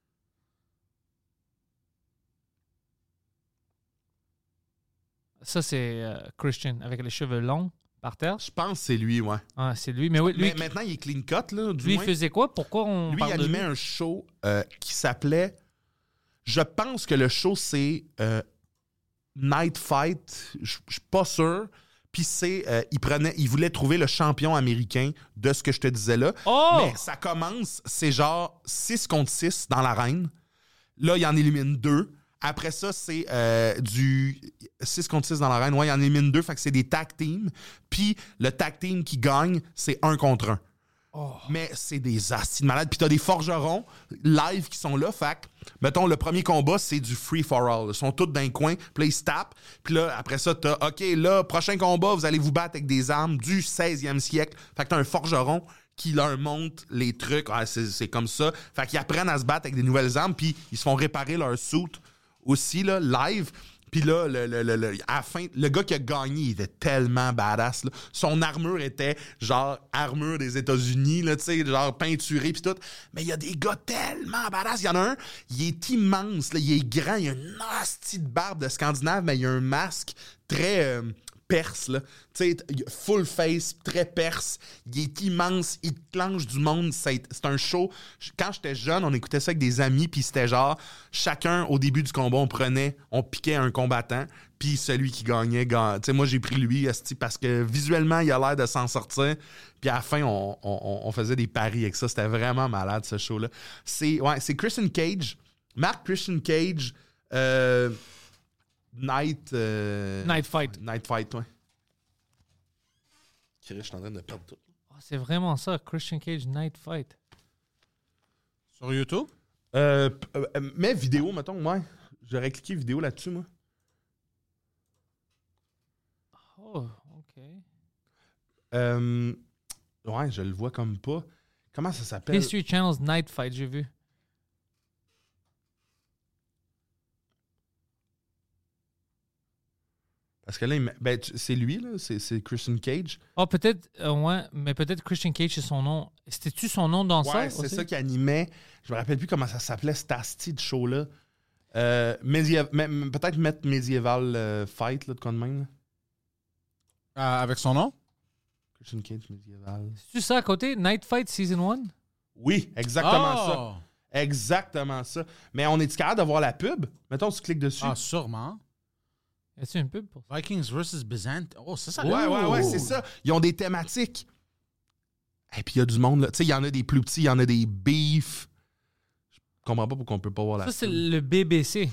Ça, c'est euh, Christian, avec les cheveux longs, par terre. Je pense que c'est lui, ouais. Ah, c'est lui. Mais oui, lui, Mais maintenant, il est clean cut, là, du lui il moins. faisait quoi? Pourquoi on Lui, il parle de animait lui? un show euh, qui s'appelait... Je pense que le show, c'est euh, Night Fight. Je je suis pas sûr. Puis c'est... euh, il, prenait, il voulait trouver le champion américain de ce que je te disais là. Oh! Mais ça commence, c'est genre six contre six dans l'arène. Là, il en élimine deux. Après ça, c'est euh, du six contre six dans l'arène. Ouais, il en élimine deux. Fait que c'est des tag teams. Puis le tag team qui gagne, c'est un contre un. Mais c'est des astis de malades. Puis t'as des forgerons live qui sont là. Fait que, mettons, le premier combat, c'est du free for all. Ils sont tous dans un coin. Puis là, ils se tapent. Puis là, après ça, t'as, OK, là, prochain combat, vous allez vous battre avec des armes du seizième siècle. Fait que t'as un forgeron qui leur montre les trucs. Ah, c'est, c'est comme ça. Fait qu'ils apprennent à se battre avec des nouvelles armes. Puis ils se font réparer leur suit aussi, là, live. Puis là, le, le, le, le- à la fin, le gars qui a gagné, il était tellement badass. Là. Son armure était genre armure des États-Unis, là, tu sais, genre peinturée puis tout. Mais il y a des gars tellement badass. Il y en a un, il est immense, là, il est grand, il a une nasty de barbe de Scandinave, mais il a un masque très euh, perse, là. Tu sais, full face, très perse. Il est immense, il clenche du monde. C'est, c'est un show. Quand j'étais jeune, on écoutait ça avec des amis, puis c'était genre, chacun, au début du combat, on prenait, on piquait un combattant, puis celui qui gagnait, gagnait. Tu sais, moi, j'ai pris lui, esti, parce que visuellement, il a l'air de s'en sortir. Puis à la fin, on, on, on faisait des paris avec ça. C'était vraiment malade, ce show-là. C'est, ouais, c'est Christian Cage, Mark Christian Cage, euh, Night... euh, Night Fight. Night Fight, ouais. Je suis en train de perdre tout. Oh, c'est vraiment ça, Christian Cage Night Fight. Sur YouTube? Euh, p- euh, mais vidéo, mettons, ouais. J'aurais cliqué vidéo là-dessus, moi. Oh, OK. Euh, Ouais, je le vois comme pas. Comment ça s'appelle? History Channel's Night Fight, j'ai vu. Parce que là, il met- ben, tu- c'est lui, là. C'est, c'est Christian Cage. Ah, oh, peut-être, euh, ouais, mais peut-être Christian Cage, c'est son nom. C'était-tu son nom dans ça? Ouais, c'est aussi? ça qui animait. Je me rappelle plus comment ça s'appelait, cet asti de show-là. Euh, médiév- m- peut-être mettre Medieval euh, Fight, là, de quoi de même. Là. Euh, avec son nom? Christian Cage, Medieval. C'est-tu ça à côté? Night Fight Season un? Oui, exactement Oh! ça. Exactement ça. Mais on est-tu capable de voir la pub? Mettons, tu cliques dessus. Ah, sûrement. Y a-tu une pub pour ça? Vikings versus Byzantine. Oh, c'est ça. Ouais, ouais, ouais, c'est ça. Ils ont des thématiques. Et puis, il y a du monde, là. Tu sais, il y en a des plus petits, il y en a des beefs. Je comprends pas pourquoi on peut pas voir la Ça, c'est pub. le B B C.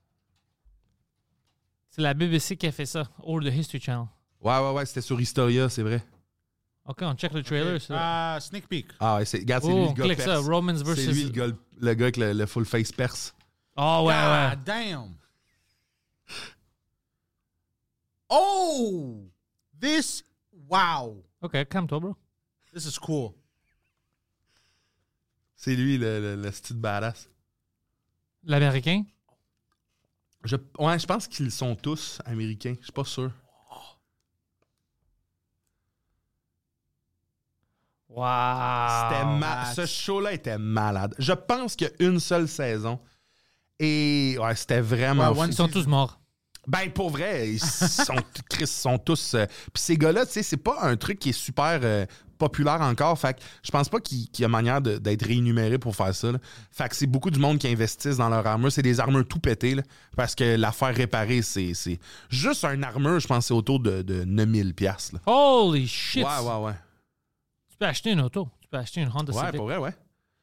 C'est la B B C qui a fait ça, or the History Channel. Ouais, ouais, ouais, c'était sur Historia, c'est vrai. OK, on check le trailer. Ça. Ah, sneak peek. Ah, ouais, c'est, regarde, c'est Oh, lui on le gars clique ça. perse. Romans C'est versus... lui le gars, le gars avec le, le full face perse. Oh, ouais, ouais. God damn. Oh! This, wow. OK, calme-toi, bro. This is cool. C'est lui le, le, le style badass. L'Américain? Je, ouais, je pense qu'ils sont tous américains. Je suis pas sûr. Wow. C'était ma- Ce show-là était malade. Je pense qu'il y a une seule saison. Et ouais, c'était vraiment Ouais, fou. one Ils sont tous morts. Ben, pour vrai, ils sont, Chris, sont tous... euh, Puis ces gars-là, tu sais, c'est pas un truc qui est super euh, populaire encore. Fait que je pense pas qu'il qu'il y a manière de- d'être rémunéré pour faire ça. Là. Fait que c'est beaucoup du monde qui investissent dans leur armure. C'est des armures tout pétées, là, parce que l'affaire réparée, c'est... c'est... Juste un armure, je pense que c'est autour de, de neuf mille dollars. Là. Holy shit. Ouais, ouais, ouais. Tu peux acheter une auto. Tu peux acheter une Honda Ouais, Civic. pour vrai, ouais.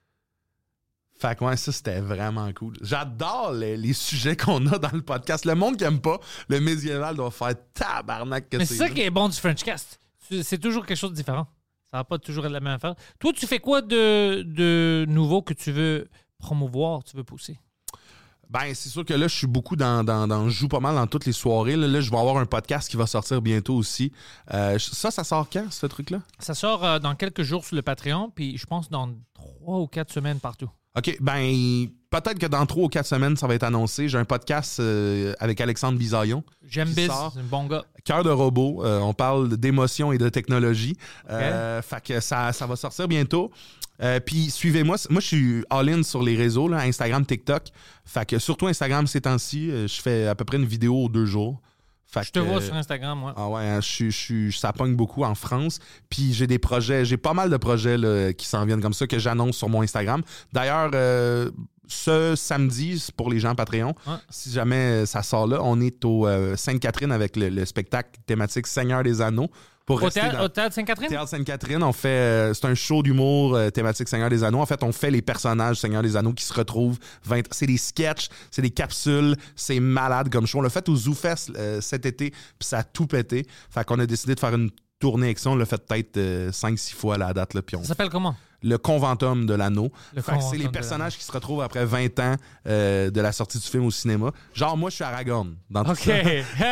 Fait que ouais, ça, c'était vraiment cool. J'adore les, les sujets qu'on a dans le podcast. Le monde qui aime pas le médiéval doit faire tabarnak que Mais c'est. c'est ça là. qui est bon du Frenchcast. Tu- C'est toujours quelque chose de différent. Ça va pas toujours être la même affaire. Toi, tu fais quoi de, de nouveau que tu veux promouvoir, tu veux pousser? Ben, c'est sûr que là, je suis beaucoup dans, dans, dans... Je joue pas mal dans toutes les soirées. Là, Là, je vais avoir un podcast qui va sortir bientôt aussi. Euh, ça, ça sort quand, ce truc-là? Ça sort euh, dans quelques jours sur le Patreon, puis je pense dans trois ou quatre semaines partout. OK, ben, peut-être que dans trois ou quatre semaines, ça va être annoncé. J'ai un podcast euh, avec Alexandre Bisaillon. J'aime Qui Biz, sort. c'est un bon gars. Cœur de robot. Euh, on parle d'émotion et de technologie. Euh, fait que ça, ça va sortir bientôt. Euh, Puis suivez-moi. Moi, je suis all-in sur les réseaux, là, Instagram, TikTok. Fait que surtout Instagram ces temps-ci, euh, je fais à peu près une vidéo aux deux jours. Fait Je te que, vois euh, sur Instagram, moi. Ah ouais, hein, je suis, je suis, ça pogne beaucoup en France. Puis j'ai des projets, j'ai pas mal de projets là, qui s'en viennent comme ça que j'annonce sur mon Instagram. D'ailleurs, euh, ce samedi, c'est pour les gens Patreon, Ouais. si jamais ça sort là, on est au euh, Sainte-Catherine avec le, le spectacle thématique Seigneur des Anneaux. Pour Au rester théâtre, dans- au théâtre Sainte-Catherine? Théâtre Sainte-Catherine, on fait, euh, c'est un show d'humour euh, thématique Seigneur des Anneaux. En fait, on fait les personnages Seigneur des Anneaux qui se retrouvent. vingt C'est des sketchs, c'est des capsules, c'est malade comme show. On l'a fait au ZooFest euh, cet été, puis ça a tout pété. Fait qu'on a décidé de faire une tournée avec ça. On l'a fait peut-être euh, cinq six fois à la date. Là, puis on Ça s'appelle comment? le Conventum de l'anneau. Le Fait que c'est Conventum les de personnages qui se retrouvent après vingt ans euh, de la sortie du film au cinéma. Genre, moi, je suis Aragorn dans tout OK. ça.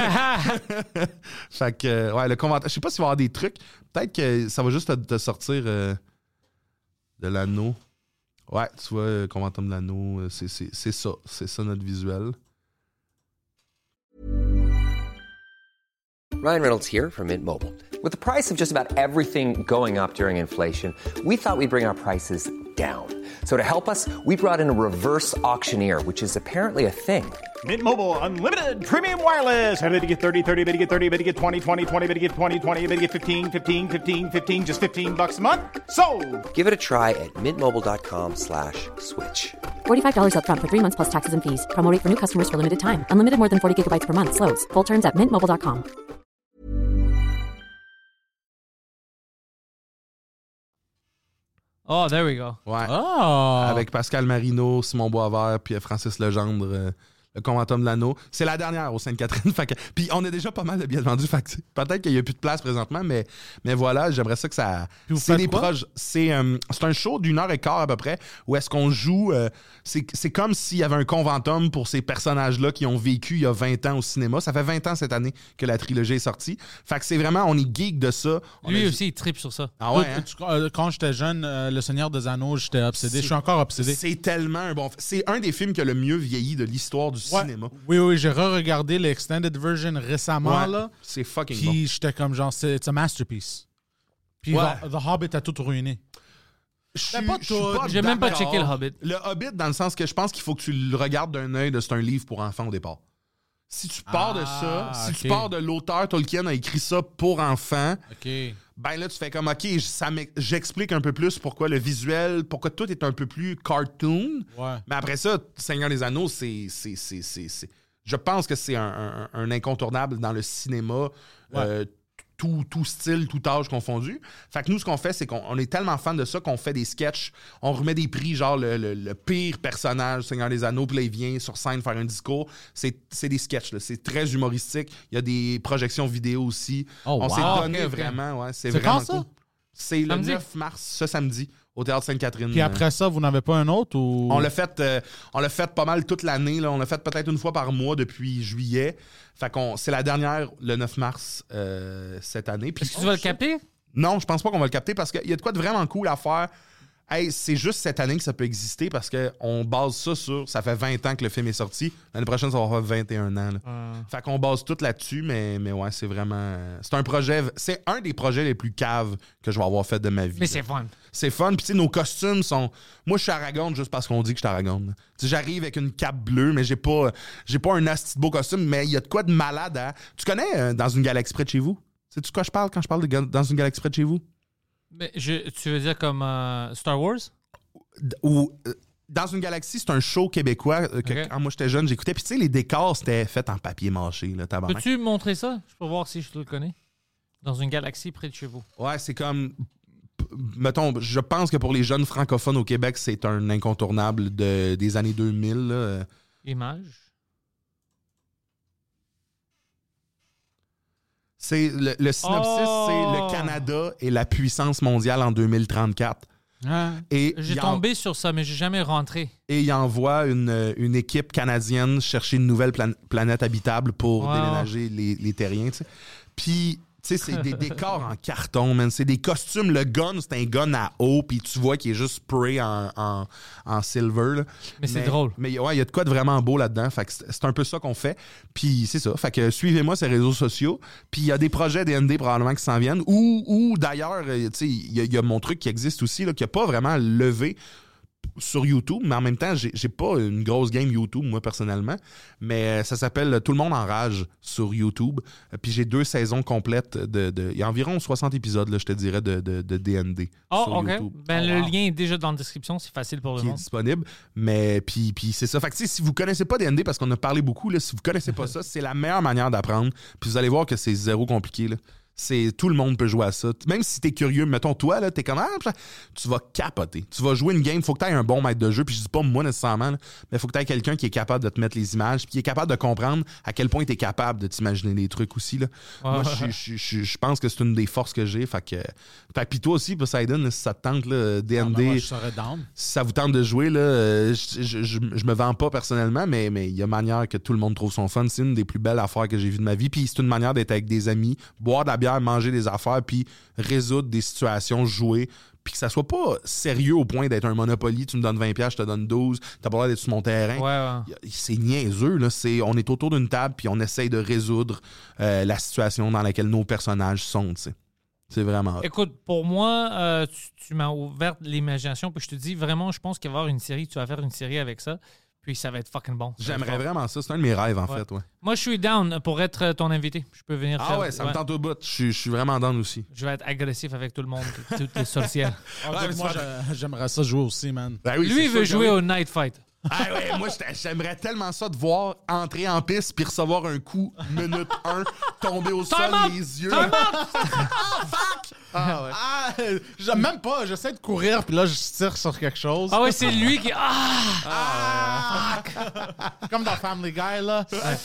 Fait que, euh, ouais, le Conventum. Je sais pas s'il va y avoir des trucs. Peut-être que ça va juste te, te sortir euh, de l'anneau. Ouais, tu vois, euh, Conventum de l'anneau, euh, c'est, c'est, c'est ça. C'est ça notre visuel. Ryan Reynolds here from Mint Mobile. With the price of just about everything going up during inflation, we thought we'd bring our prices down. So to help us, we brought in a reverse auctioneer, which is apparently a thing. Mint Mobile Unlimited Premium Wireless. How to get thirty, thirty, how to get thirty, how to get twenty, twenty, twenty, how to get twenty, twenty, how to get fifteen, fifteen, fifteen, fifteen, just fifteen bucks a month? Sold! Give it a try at mintmobile.com slash switch. forty-five dollars up front for three months plus taxes and fees. Promo rate for new customers for limited time. Unlimited more than forty gigabytes per month. Slows full terms at mint mobile dot com. Oh, there we go. Ouais. Oh! Avec Pascal Marino, Simon Boisvert, puis euh, Francis Legendre. euh, le Conventum de l'Anneau. C'est la dernière au Sainte-Catherine. Fait que, puis on a déjà pas mal de billets vendus. Fait que peut-être qu'il n'y a plus de place présentement, mais, mais voilà, j'aimerais ça que ça... C'est des proches. C'est, euh, c'est un show d'une heure et quart à peu près où est-ce qu'on joue... Euh, c'est, c'est comme s'il y avait un Conventum pour ces personnages-là qui ont vécu il y a vingt ans au cinéma. Ça fait vingt ans cette année que la trilogie est sortie. Fait que c'est vraiment... On est geek de ça. On Lui a... aussi, il tripe sur ça. Ah ouais, hein? Tu- tu- Quand j'étais jeune, euh, Le Seigneur des Anneaux, j'étais obsédé. Je suis encore obsédé. C'est tellement un bon... C'est un des films qui a le mieux vieilli de l'histoire du Ouais. cinéma. Oui, oui, j'ai re-regardé l'extended version récemment, Ouais, là. c'est fucking Puis j'étais comme genre, c'est it's a masterpiece. Puis Ouais. The, The Hobbit a tout ruiné. Je Ben, suis- pas je suis tout. pas J'ai même pas d'accord. checké le Hobbit. Le Hobbit, dans le sens que je pense qu'il faut que tu le regardes d'un œil de c'est un livre pour enfants au départ. Si tu pars de ça, Ah, si tu ok. pars de l'auteur, Tolkien a écrit ça pour enfants, OK. ben là, tu fais comme, OK, ça m'ex- j'explique un peu plus pourquoi le visuel, pourquoi tout est un peu plus cartoon. Ouais. Mais après ça, Seigneur des Anneaux, c'est... c'est, c'est, c'est, c'est- je pense que c'est un, un- un incontournable dans le cinéma, euh, tout, tout style, tout âge confondu. Fait que nous, ce qu'on fait, c'est qu'on on est tellement fan de ça qu'on fait des sketchs. On remet des prix, genre le, le- le pire personnage Seigneur des Anneaux, puis là, il vient sur scène faire un discours. C'est, c'est des sketchs, là. C'est très humoristique. Il y a des projections vidéo aussi. Oh, on wow. s'est donné Ok, ok. vraiment, ouais, c'est, C'est vraiment quand, ça? cool. C'est le Samedi? neuf mars, ce samedi, au Théâtre Sainte-Catherine. Puis après ça, vous n'avez pas un autre ou. On l'a fait, euh, on l'a fait pas mal toute l'année. Là. On l'a fait peut-être une fois par mois depuis juillet. Fait qu'on, c'est la dernière, le neuf mars euh, cette année. Puis Est-ce que tu vas le capter? non, je pense pas qu'on va le capter parce qu'il y a de quoi de vraiment cool à faire. Hey, c'est juste cette année que ça peut exister parce qu'on base ça sur... Ça fait vingt ans que le film est sorti. L'année prochaine, ça va faire vingt et un ans. Là. Euh, Fait qu'on base tout là-dessus, mais, mais ouais, c'est vraiment... C'est un projet... C'est un des projets les plus caves que je vais avoir fait de ma vie. Mais là. c'est fun. C'est fun. Puis, tu sais, nos costumes sont. Moi, je suis Aragorn juste parce qu'on dit que je suis Aragorn. Tu sais, j'arrive avec une cape bleue, mais j'ai pas, j'ai pas un asti de beau costume, mais il y a de quoi de malade, hein? Tu connais euh, Dans une galaxie près de chez vous? Sais-tu de quoi je parle quand je parle de ga- Dans une galaxie près de chez vous? Mais je, tu veux dire comme euh, Star Wars? D- Ou. euh, Dans une galaxie, c'est un show québécois euh, que Ok. quand moi j'étais jeune, j'écoutais. Puis, tu sais, les décors, c'était fait en papier mâché, là, tabarnak. Peux-tu me montrer ça? Je peux voir si je te le connais. Dans une galaxie près de chez vous. Ouais, c'est comme. p- Mettons, je pense que pour les jeunes francophones au Québec, c'est un incontournable de, des années deux mille. Là. Euh, Image. C'est le, le synopsis, Oh! c'est le Canada et la puissance mondiale en deux mille trente-quatre. Ah. Et J'ai il en- tombé sur ça, mais j'ai jamais rentré. et il envoie une, une équipe canadienne chercher une nouvelle plan- planète habitable pour Wow. déménager les, les terriens. tu sais. Puis, tu sais, c'est des décors en carton, man. C'est des costumes. Le gun, c'est un gun à eau, puis tu vois qu'il est juste spray en, en, en silver. là. Mais c'est drôle. Mais ouais, il y a de quoi de vraiment beau là-dedans. Fait que c'est c'est un peu ça qu'on fait. Puis c'est ça. Fait que suivez-moi sur les réseaux sociaux. Puis il y a des projets D N D probablement qui s'en viennent. Ou, ou d'ailleurs, euh, tu sais, il y, a- il y a mon truc qui existe aussi, là, qui n'a pas vraiment levé sur YouTube, mais en même temps, j'ai j'ai pas une grosse game YouTube, moi, personnellement. Mais euh, ça s'appelle Tout le monde en rage sur YouTube. Euh, Puis j'ai deux saisons complètes de, de- Il y a environ soixante épisodes, là, je te dirais, de, de, de D N D Oh, sur OK. YouTube. Ben, Oh, le wow. lien est déjà dans la description. C'est facile pour le Qui est monde. disponible. Mais puis, puis c'est ça. Fait que, tu sais, si vous connaissez pas D N D, parce qu'on a parlé beaucoup, là, si vous connaissez pas ça, c'est la meilleure manière d'apprendre. Puis vous allez voir que c'est zéro compliqué. Là. C'est, tout le monde peut jouer à ça. Même si t'es curieux, mettons toi, là, t'es comme ah, pis- tu vas capoter. Tu vas jouer une game, faut que t'aies un bon maître de jeu. Puis je dis pas moi nécessairement, là, mais faut que t'aies quelqu'un qui est capable de te mettre les images, puis qui est capable de comprendre à quel point t'es capable de t'imaginer les trucs aussi. Là. Moi, je- je- je je pense que c'est une des forces que j'ai. Fait que, fait que puis toi aussi, Poseidon, si ça te tente, là, D Ah, N D. ben, moi, je serais down. Si ça vous tente de jouer, là, euh, je, je, je, je me vends pas personnellement, mais mais il y a manière que tout le monde trouve son fun. C'est une des plus belles affaires que j'ai vues de ma vie. Puis c'est une manière d'être avec des amis, boire de la bière, manger des affaires, puis résoudre des situations, jouer, puis que ça soit pas sérieux au point d'être un Monopoly. Tu me donnes vingt piastres, je te donne douze, t'as pas l'air d'être sur mon terrain. Ouais, ouais. Y a- C'est niaiseux, là. C'est, on est autour d'une table, puis on essaye de résoudre euh, la situation dans laquelle nos personnages sont, tu sais. C'est vraiment... Écoute, pour moi, euh, tu, tu m'as ouvert l'imagination, puis je te dis vraiment, je pense qu'il va y avoir une série, tu vas faire une série avec ça, puis ça va être fucking bon. Ça va J'aimerais être fort. vraiment ça. C'est un de mes rêves, en Ouais. fait, ouais. Moi, je suis down pour être euh, ton invité. Je peux venir Ah faire. ouais, ça me ouais. tente au bout. Je suis- je suis vraiment down aussi. Je vais être agressif avec tout le monde, toutes les sorcières. Ah, Ouais, écoute, moi, mais je- j'aimerais ça jouer aussi, man. Ben oui, Lui, c'est il veut sûr que jouer oui. au Night Fight. Ah ouais, moi, j'étais- j'aimerais tellement ça de voir entrer en piste puis recevoir un coup minute un, tomber au sol, Time out! les yeux. Time Ah, fuck! Ah, ouais. ah je, même pas, j'essaie de courir, puis là, je tire sur quelque chose. Ah ouais, c'est lui qui... Ah! Ah! Comme dans Family Guy, là.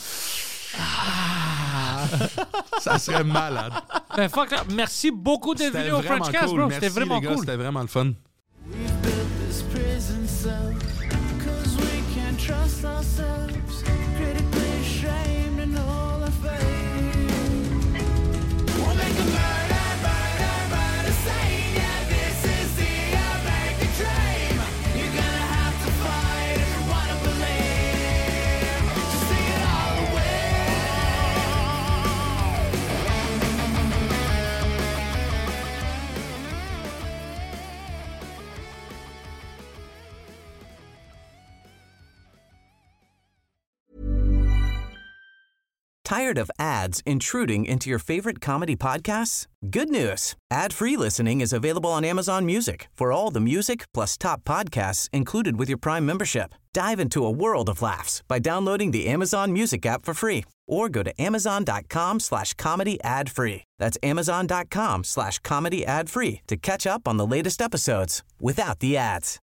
Ah! Ça serait malade. Ben, fuck, là. Merci beaucoup d'être venu au Frenchcast, cool. bro. Merci, C'était vraiment les gars, cool. C'était vraiment le fun. We've built this prison cell, 'cause we can't trust ourselves. Critically ashamed and all our fame. We'll make a murder, murder, murder scene. Yeah, this is the American dream. You're gonna have to fight if you wanna believe. Just see it all away. Tired of ads intruding into your favorite comedy podcasts? Good news. Ad-free listening is available on Amazon Music for all the music plus top podcasts included with your Prime membership. Dive into a world of laughs by downloading the Amazon Music app for free or go to amazon.com slash comedy ad free. That's amazon.com slash comedy ad free to catch up on the latest episodes without the ads.